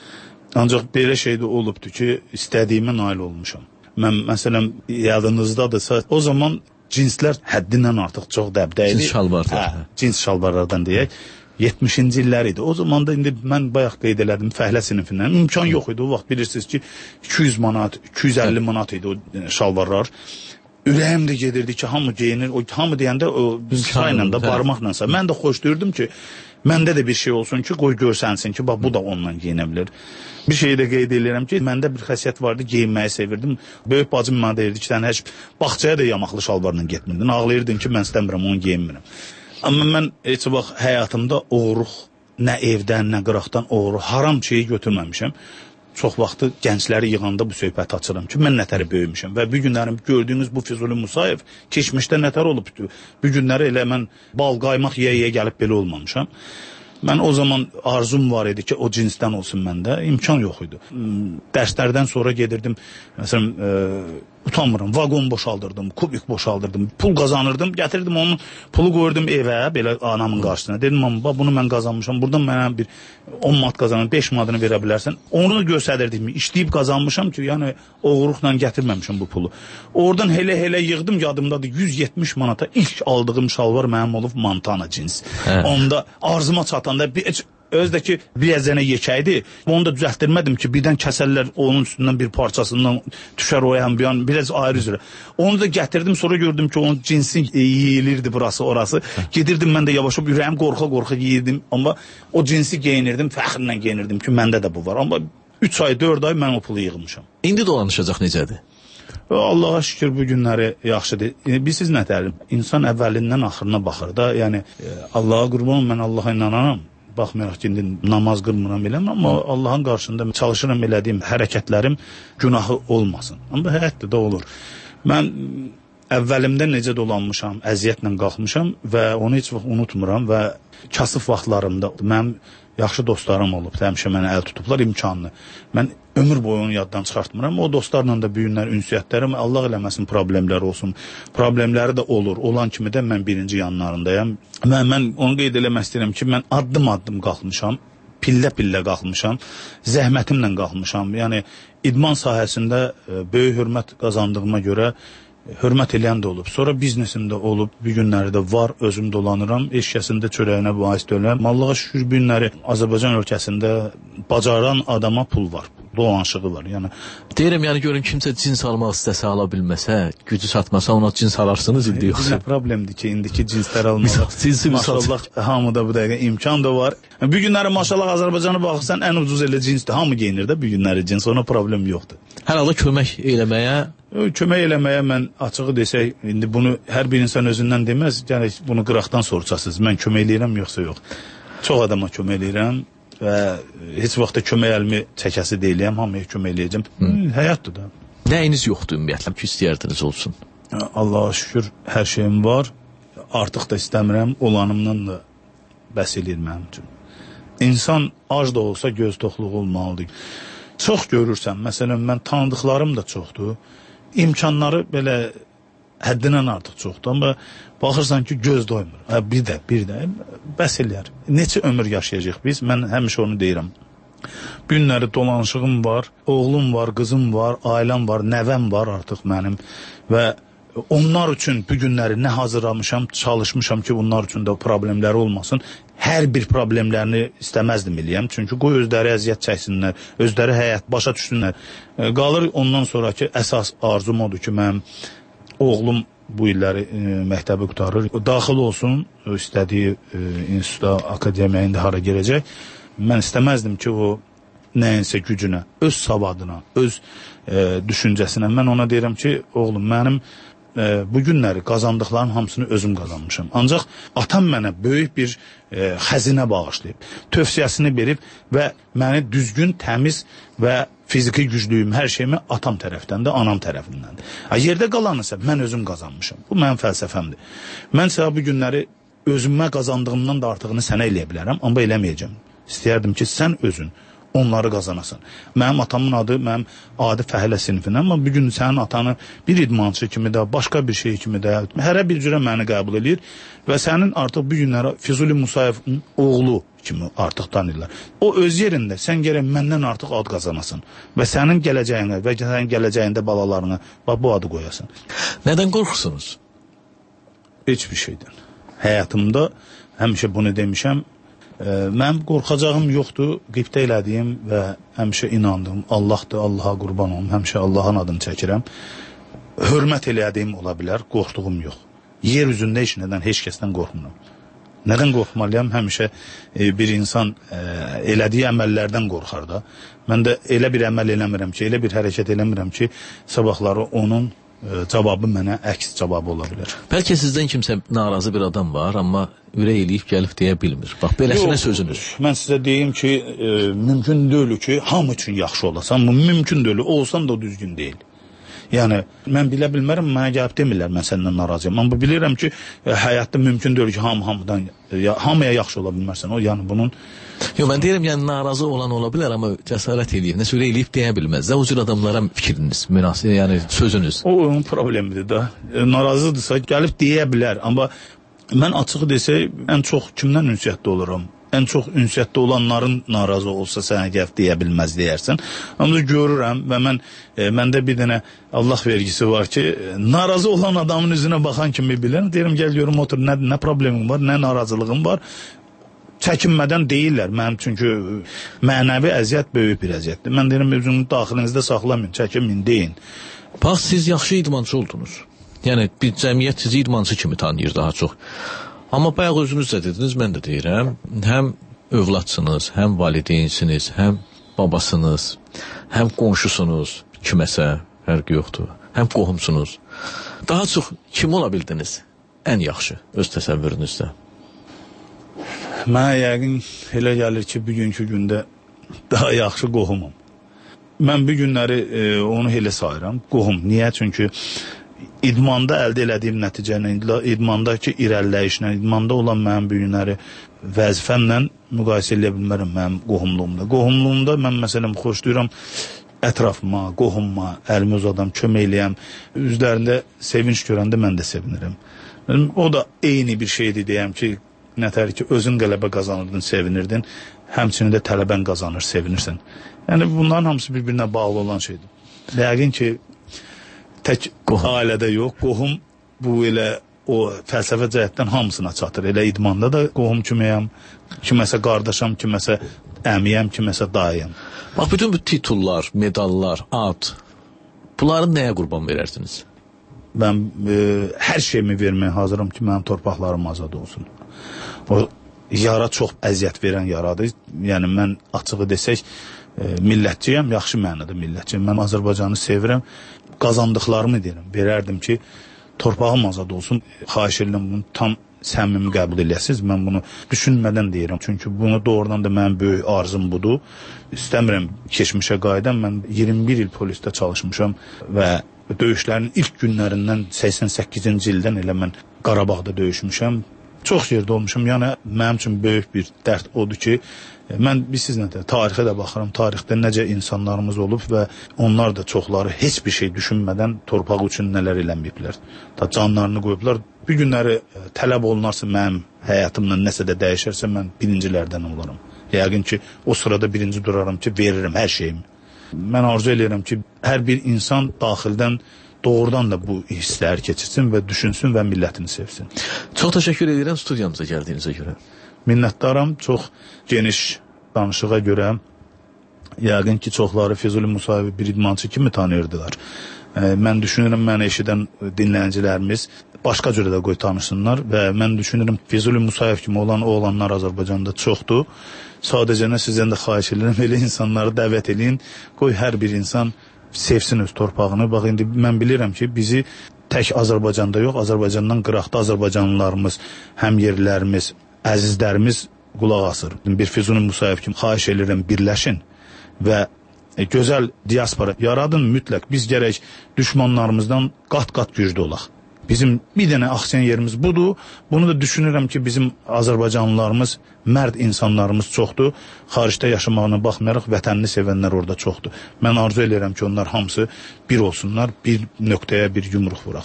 Speaker 18: Ancaq belə şey də olubdu ki, istədiyimə nail olmuşam. Mən məsələn yadınızdadırsa, o zaman cinslər həddindən artıq çox dəbdə idi.
Speaker 23: Cins şalvarlar.
Speaker 18: Hə, cins şalvarlardan deyək. yetmişinci illər idi. O zaman da indi mən bayaq qeyd elədim fəhlə sinifindən. İmkan yox idi. O vaxt bilirsiniz ki, iki yüz manat, iki yüz əlli manat idi o şalvarlar. Ürəyim də gedirdi ki, hamı geyinir. O hamı deyəndə o sayla da, barmaqla. Mən də xoşlayırdım ki, məndə də bir şey olsun ki, qoy görsənsin ki, bax bu da onunla geyinə bilər. Bir şeyi də qeyd edirəm ki, məndə bir xəsiyyət vardı, geyinməyi sevirdim. Böyük bacım mənə deyirdi ki, sən heç bağçaya da yamaqlı şalvarla getmirdin. Ağlayırdın ki, mən istəmirəm, onu geyinmirəm. Amma mən heç vaxt həyatımda oğruq, nə evdən, nə qıraqdan oğruq, haram şeyi götürməmişəm. Çox vaxtı gəncləri yığanda bu söhbəti açıram ki, mən nətəri böyümüşəm və bu günlərim gördüyünüz bu Füzuli Musayev keçmişdə nətər olubdu. Bu günləri elə mən bal qaymaq yeyə gəlib belə olmamışam. Mən o zaman arzum var idi ki, o cinsdən olsun məndə. İmkan yox idi. Dərslərdən sonra gedirdim, məsələn, e, utanmıram, vaqon boşaldırdım, kubik boşaldırdım, pul qazanırdım, gətirdim onu, pulu qoyurdum evə, belə anamın qarşısına. Dedim, amma bunu mən qazanmışam, buradan mənə bir on manat qazanır, beş manatını verə bilərsən. Onu da göstərirdim, işləyib qazanmışam ki, yəni oğruqla gətirməmişəm bu pulu. Oradan elə-elə yığdım, yadımdadır, yüz yetmiş manata ilk aldığım şalvar mənim olub Montana cins. Hə. Onda arzıma çatanda bir, özdəki bir əzənə yekəydi. Onu da düzəltdirmədim ki, birdən kəsərlər onun üstündən bir parçasından düşər o yan bir yan, biraz ayrı üzrə. Onu da gətirdim, sonra gördüm ki, onun cinsi yeyilirdi burası, orası. Gedirdim, mən də yavaşıb ürəyim qorxa-qorxa giyirdim. Amma o cinsi geyinirdim, fəxrlə geyinirdim ki, məndə də bu var. Amma üç ay, dörd ay mən o pulu yığmışam.
Speaker 23: İndi dolanışacaq necədir?
Speaker 18: Allah'a şükür bu günləri yaxşıdır. Bilirsiniz nətər? İnsan əvvəlindən axırına baxır da. Yəni Allah'a qurban, mən Allah'a inanaram. Baxmayaraq ki, indi namaz qılmıram eləm, amma Allahın qarşısında çalışıram elədiyim hərəkətlərim günahı olmasın. Amma həyatda da olur. Mən əvvəlimdə necə dolanmışam, əziyyətlə qalxmışam və onu heç vaxt unutmuram və kasıb vaxtlarımda mənim yaxşı dostlarım olub, həmişə mənə əl tutublar imkanını. Mən ömür boyu onu yaddan çıxartmıram. O dostlarla da bu günlər ünsiyyətlərim, Allah eləməsin problemlər olsun. Problemləri də olur. Olan kimi də mən birinci yanlarındayam. Mən, mən onu qeyd eləmək istəyirəm ki, mən addım-addım qalxmışam, pillə-pillə qalxmışam, zəhmətimlə qalxmışam. Yəni, idman sahəsində böyük hörmət qazandığıma görə hörmət eləyən də olub. Sonra biznesimdə olub, bir günləri də var, özüm dolanıram, eşkəsində çörəyinə bahis dönürəm. Allah'a şükür bu günləri Azərbaycan ölkəsində bacaran adama pul var, dolanışığı var. Yəni
Speaker 23: deyirəm, yəni görün kimsə cins almaq istəsə ala bilməsə, gücü çatmasa ona cins alarsınız indi yoxsa?
Speaker 18: Nə problemdir ki, indiki cinslər almaq.
Speaker 23: Cinsi
Speaker 18: maşallah hamıda bu dəqiqə imkan da var. Bu günləri maşallah Azərbaycana baxırsan ən ucuz elə cinsdir. Hamı geyinir də bu günləri cins, ona problem yoxdur.
Speaker 23: Hər halda kömək eləməyə
Speaker 18: Kömək eləməyə mən açığı desək, indi bunu hər bir insan özündən deməz, yəni bunu qıraqdan soruşasınız. Mən kömək eləyirəm yoxsa yox. Çox adama kömək eləyirəm və heç vaxt da kömək əlimi çəkəsi deyiləm, hamıya kömək eləyəcəm. Həyatdır da.
Speaker 23: Nəyiniz yoxdur ümumiyyətlə ki, istəyərdiniz olsun?
Speaker 18: Allah'a şükür hər şeyim var. Artıq da istəmirəm, olanımdan da bəs eləyir mənim üçün. İnsan ac da olsa göz toxluğu olmalıdır. Çox görürsən, məsələn, mən tanıdıqlarım da çoxdur. İmkanları belə həddindən artıq çoxdur, amma baxırsan ki, göz doymur. Hə, bir də, bir də, bəs eləyər. Neçə ömür yaşayacaq biz? Mən həmişə onu deyirəm. Bu günləri dolanışığım var, oğlum var, qızım var, ailəm var, nəvəm var artıq mənim və onlar üçün bu günləri nə hazırlamışam, çalışmışam ki, bunlar üçün də problemləri olmasın. Hər bir problemlərini istəməzdim eləyəm. Çünki qoy özləri əziyyət çəksinlər, özləri həyat başa düşsünlər. Qalır ondan sonraki əsas arzum odur ki, mənim oğlum bu illəri e, məktəbi qutarır. Daxil olsun, istədiyi e, instituta, akademiyaya hara girəcək. Mən istəməzdim ki, o nəyinsə gücünə, öz savadına, öz e, düşüncəsinə. Mən ona deyirəm ki, oğlum, mənim e, bu günləri qazandıqların hamısını özüm qazanmışam. Ancaq atam mənə böyük bir e, xəzinə bağışlayıb, tövsiyəsini verib və məni düzgün, təmiz və fiziki güclüyüm, hər şeyimi atam tərəfdən də, anam tərəfindən də. Yerdə qalanırsa, mən özüm qazanmışam. Bu mənim fəlsəfəmdir. Mən sənə bu günləri özümə qazandığımdan da artığını sənə eləyə bilərəm, amma eləməyəcəm. İstəyərdim ki, sən özün onları qazanasan. Mənim atamın adı, mənim adi fəhlə sinifindən, amma bir gün sənin atanı bir idmançı kimi də, başqa bir şey kimi də, hərə bir cürə məni qəbul edir və sənin artıq bu günləri Füzuli Musayevin oğlu kimi artıq tanıyırlar. O öz yerində sən gərək məndən artıq ad qazanasın və sənin gələcəyinə və sənin gələcəyində balalarına bu adı qoyasın.
Speaker 23: Nədən qorxursunuz?
Speaker 18: Heç bir şeydən. Həyatımda həmişə bunu demişəm. Mənim qorxacağım yoxdur, qibtə elədiyim və həmişə inandığım Allahdır, Allaha qurban olum, həmişə Allahın adını çəkirəm. Hörmət elədiyim ola bilər, qorxduğum yox. Yer üzündə heç nədən, heç kəsdən qorxmuram. Nədən qorxmalıyam? Həmişə e, bir insan e, elədiyi əməllərdən qorxar da. Mən də elə bir əməl eləmirəm ki, elə bir hərəkət eləmirəm ki, sabahları onun e, cavabı mənə əks cavabı ola bilər.
Speaker 23: Bəlkə sizdən kimsə narazı bir adam var, amma ürək eləyib gəlib deyə bilmir. Bax, beləsinə sözünüz.
Speaker 18: Mən sizə deyim ki, e, mümkün deyil ki, hamı üçün yaxşı olasan, bu mümkün deyil, olsan da o düzgün deyil. Yəni, mən bilə bilmərəm, mənə gəlib demirlər, mən səndən narazıyam. Amma bilirəm ki, e, həyatda mümkün deyil ki, hamı hamıdan, ya, hamıya yaxşı ola bilmərsən. O, yəni bunun...
Speaker 23: Yox, mən deyirəm, yəni narazı olan ola bilər, amma cəsarət eləyib, nəsə ürək eləyib deyə bilməz. O cür adamlara fikriniz, münasib, yəni sözünüz.
Speaker 18: O, onun problemidir da. E, narazıdırsa gəlib deyə bilər, amma mən açıq desək, ən çox kimdən ünsiyyətdə olurum? Ən çox ünsiyyətdə olanların narazı olsa sənə gəlib deyə bilməz deyərsən. Amma görürəm və mən e, məndə bir dənə Allah vergisi var ki, e, narazı olan adamın üzünə baxan kimi bilirəm. Deyirəm, gəl görüm otur, nə, nə problemim var, nə narazılığım var. Çəkinmədən deyirlər mənim, çünki mənəvi əziyyət böyük bir əziyyətdir. Mən deyirəm, özünü daxilinizdə saxlamayın, çəkinməyin, deyin.
Speaker 23: Bax, siz yaxşı idmançı oldunuz. Yəni, bir cəmiyyət sizi idmançı kimi tanıyır daha çox. Amma bayaq özünüz də dediniz, mən də deyirəm, həm övladsınız, həm valideynsiniz, həm babasınız, həm qonşusunuz, kiməsə, fərqi yoxdur, həm qohumsunuz. Daha çox kim ola bildiniz? Ən yaxşı, öz təsəvvürünüzdə.
Speaker 18: Mənə yəqin elə gəlir ki, bugünkü gündə daha yaxşı qohumum. Mən bu günləri e, onu elə sayıram, qohum. Niyə? Çünki idmanda əldə elədiyim nəticəni, idmandakı irəliləyişlə, idmanda olan mənim bu günləri vəzifəmlə müqayisə edə bilmərəm mənim qohumluğumda. Qohumluğumda mən məsələn xoşlayıram ətrafıma, qohumma, əlimi uzadım, kömək eləyəm, üzlərində sevinç görəndə mən də sevinirəm. O da eyni bir şeydir deyəm ki, nətər ki, özün qələbə qazanırdın, sevinirdin, həmçinin də tələbən qazanır, sevinirsən. Yəni bunların hamısı bir-birinə bağlı olan şeydir. Yəqin ki, tək ailədə yox, qohum bu elə o fəlsəfə cəhətdən hamısına çatır. Elə idmanda da qohum kiməyəm, kiməsə qardaşam, kiməsə əmiyəm, kiməsə dayıyam.
Speaker 23: Bax, bütün bu titullar, medallar, ad, bunları nəyə qurban verərsiniz?
Speaker 18: Mən e, hər şeyimi verməyə hazıram ki, mənim torpaqlarım azad olsun. O yara çox əziyyət verən yaradır. Yəni, mən açığı desək, e, millətçiyəm, yaxşı mənada millətçiyəm. Mən Azərbaycanı sevirəm. Qazandıqlarımı deyirəm, verərdim ki, torpağım azad olsun. Xahiş edirəm, bunu tam səmimi qəbul eləyəsiniz. Mən bunu düşünmədən deyirəm. Çünki bunu doğrudan da mənim böyük arzum budur. İstəmirəm keçmişə qayıdan. Mən iyirmi bir il polisdə çalışmışam və döyüşlərin ilk günlərindən səksən səkkizinci ildən elə mən Qarabağda döyüşmüşəm. Çox yerdə olmuşam. Yəni mənim üçün böyük bir dərd odur ki, mən biz sizlə də tarixə də baxıram. Tarixdə necə insanlarımız olub və onlar da çoxları heç bir şey düşünmədən torpaq üçün nələr eləməyiblər. Ta canlarını qoyublar. Bir günləri tələb olunarsa mənim həyatımla nəsə də dəyişərsə mən birincilərdən olaram. Yəqin ki, o sırada birinci duraram ki, veririm hər şeyimi. Mən arzu edirəm ki, hər bir insan daxildən doğrudan da bu hissləri keçirsin və düşünsün və millətini sevsin.
Speaker 23: Çox təşəkkür edirəm studiyamıza gəldiyinizə görə.
Speaker 18: Minnətdaram. Çox geniş danışığa görə yəqin ki, çoxları Füzuli Musayevi bir idmançı kimi tanıyırdılar. Mən düşünürəm, mən eşidən dinləyicilərimiz başqa cürə də qoy tanısınlar və mən düşünürəm Füzuli Musayev kimi olan oğlanlar Azərbaycanda çoxdur. Sadəcə nə sizdən də xahiş edirəm, elə insanları dəvət edin, qoy hər bir insan sevsin öz torpağını. Bax, indi mən bilirəm ki, bizi tək Azərbaycanda yox, Azərbaycandan qıraqda Azərbaycanlılarımız, həmyerlərimiz, əzizlərimiz qulaq asır. Bir Füzuli Musayev kimi xahiş edirəm, birləşin və e, gözəl diaspora yaradın mütləq. Biz gərək düşmanlarımızdan qat-qat güclü olaq. Bizim bir dənə aksen yerimiz budur. Bunu da düşünürəm ki, bizim Azərbaycanlılarımız, mərd insanlarımız çoxdur. Xaricdə yaşamağına baxmayaraq vətənini sevənlər orada çoxdur. Mən arzu edirəm ki, onlar hamısı bir olsunlar, bir nöqtəyə bir yumruq vuraq.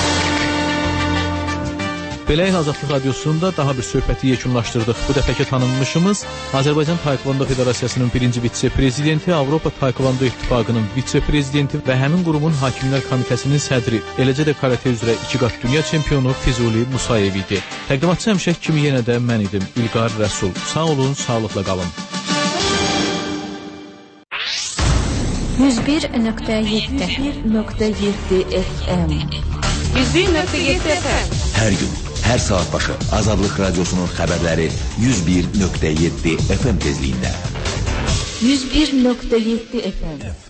Speaker 23: Beləliklə Azadlıq Radiosunda daha bir söhbəti yekunlaşdırdıq. Bu dəfəki tanınmışımız Azərbaycan Taekvondo Federasiyasının birinci vitse-prezidenti, Avropa Taekvondo İttifaqının vitse-prezidenti və həmin qurumun Hakimlər Komitəsinin sədri, eləcə də karate üzrə iki qat dünya çempionu Füzuli Musayev idi. Təqdimatçı həmişək kimi yenə də mən idim, İlqar Rəsul. Sağ olun, sağlıqla qalın.
Speaker 2: yüz bir nöqtə yeddi F M yüz bir nöqtə yeddi F M
Speaker 15: Hər gün, hər saat başı Azadlıq Radiosunun xəbərləri yüz bir nöqtə yeddi F M tezliyində.
Speaker 2: yüz bir nöqtə yeddi F M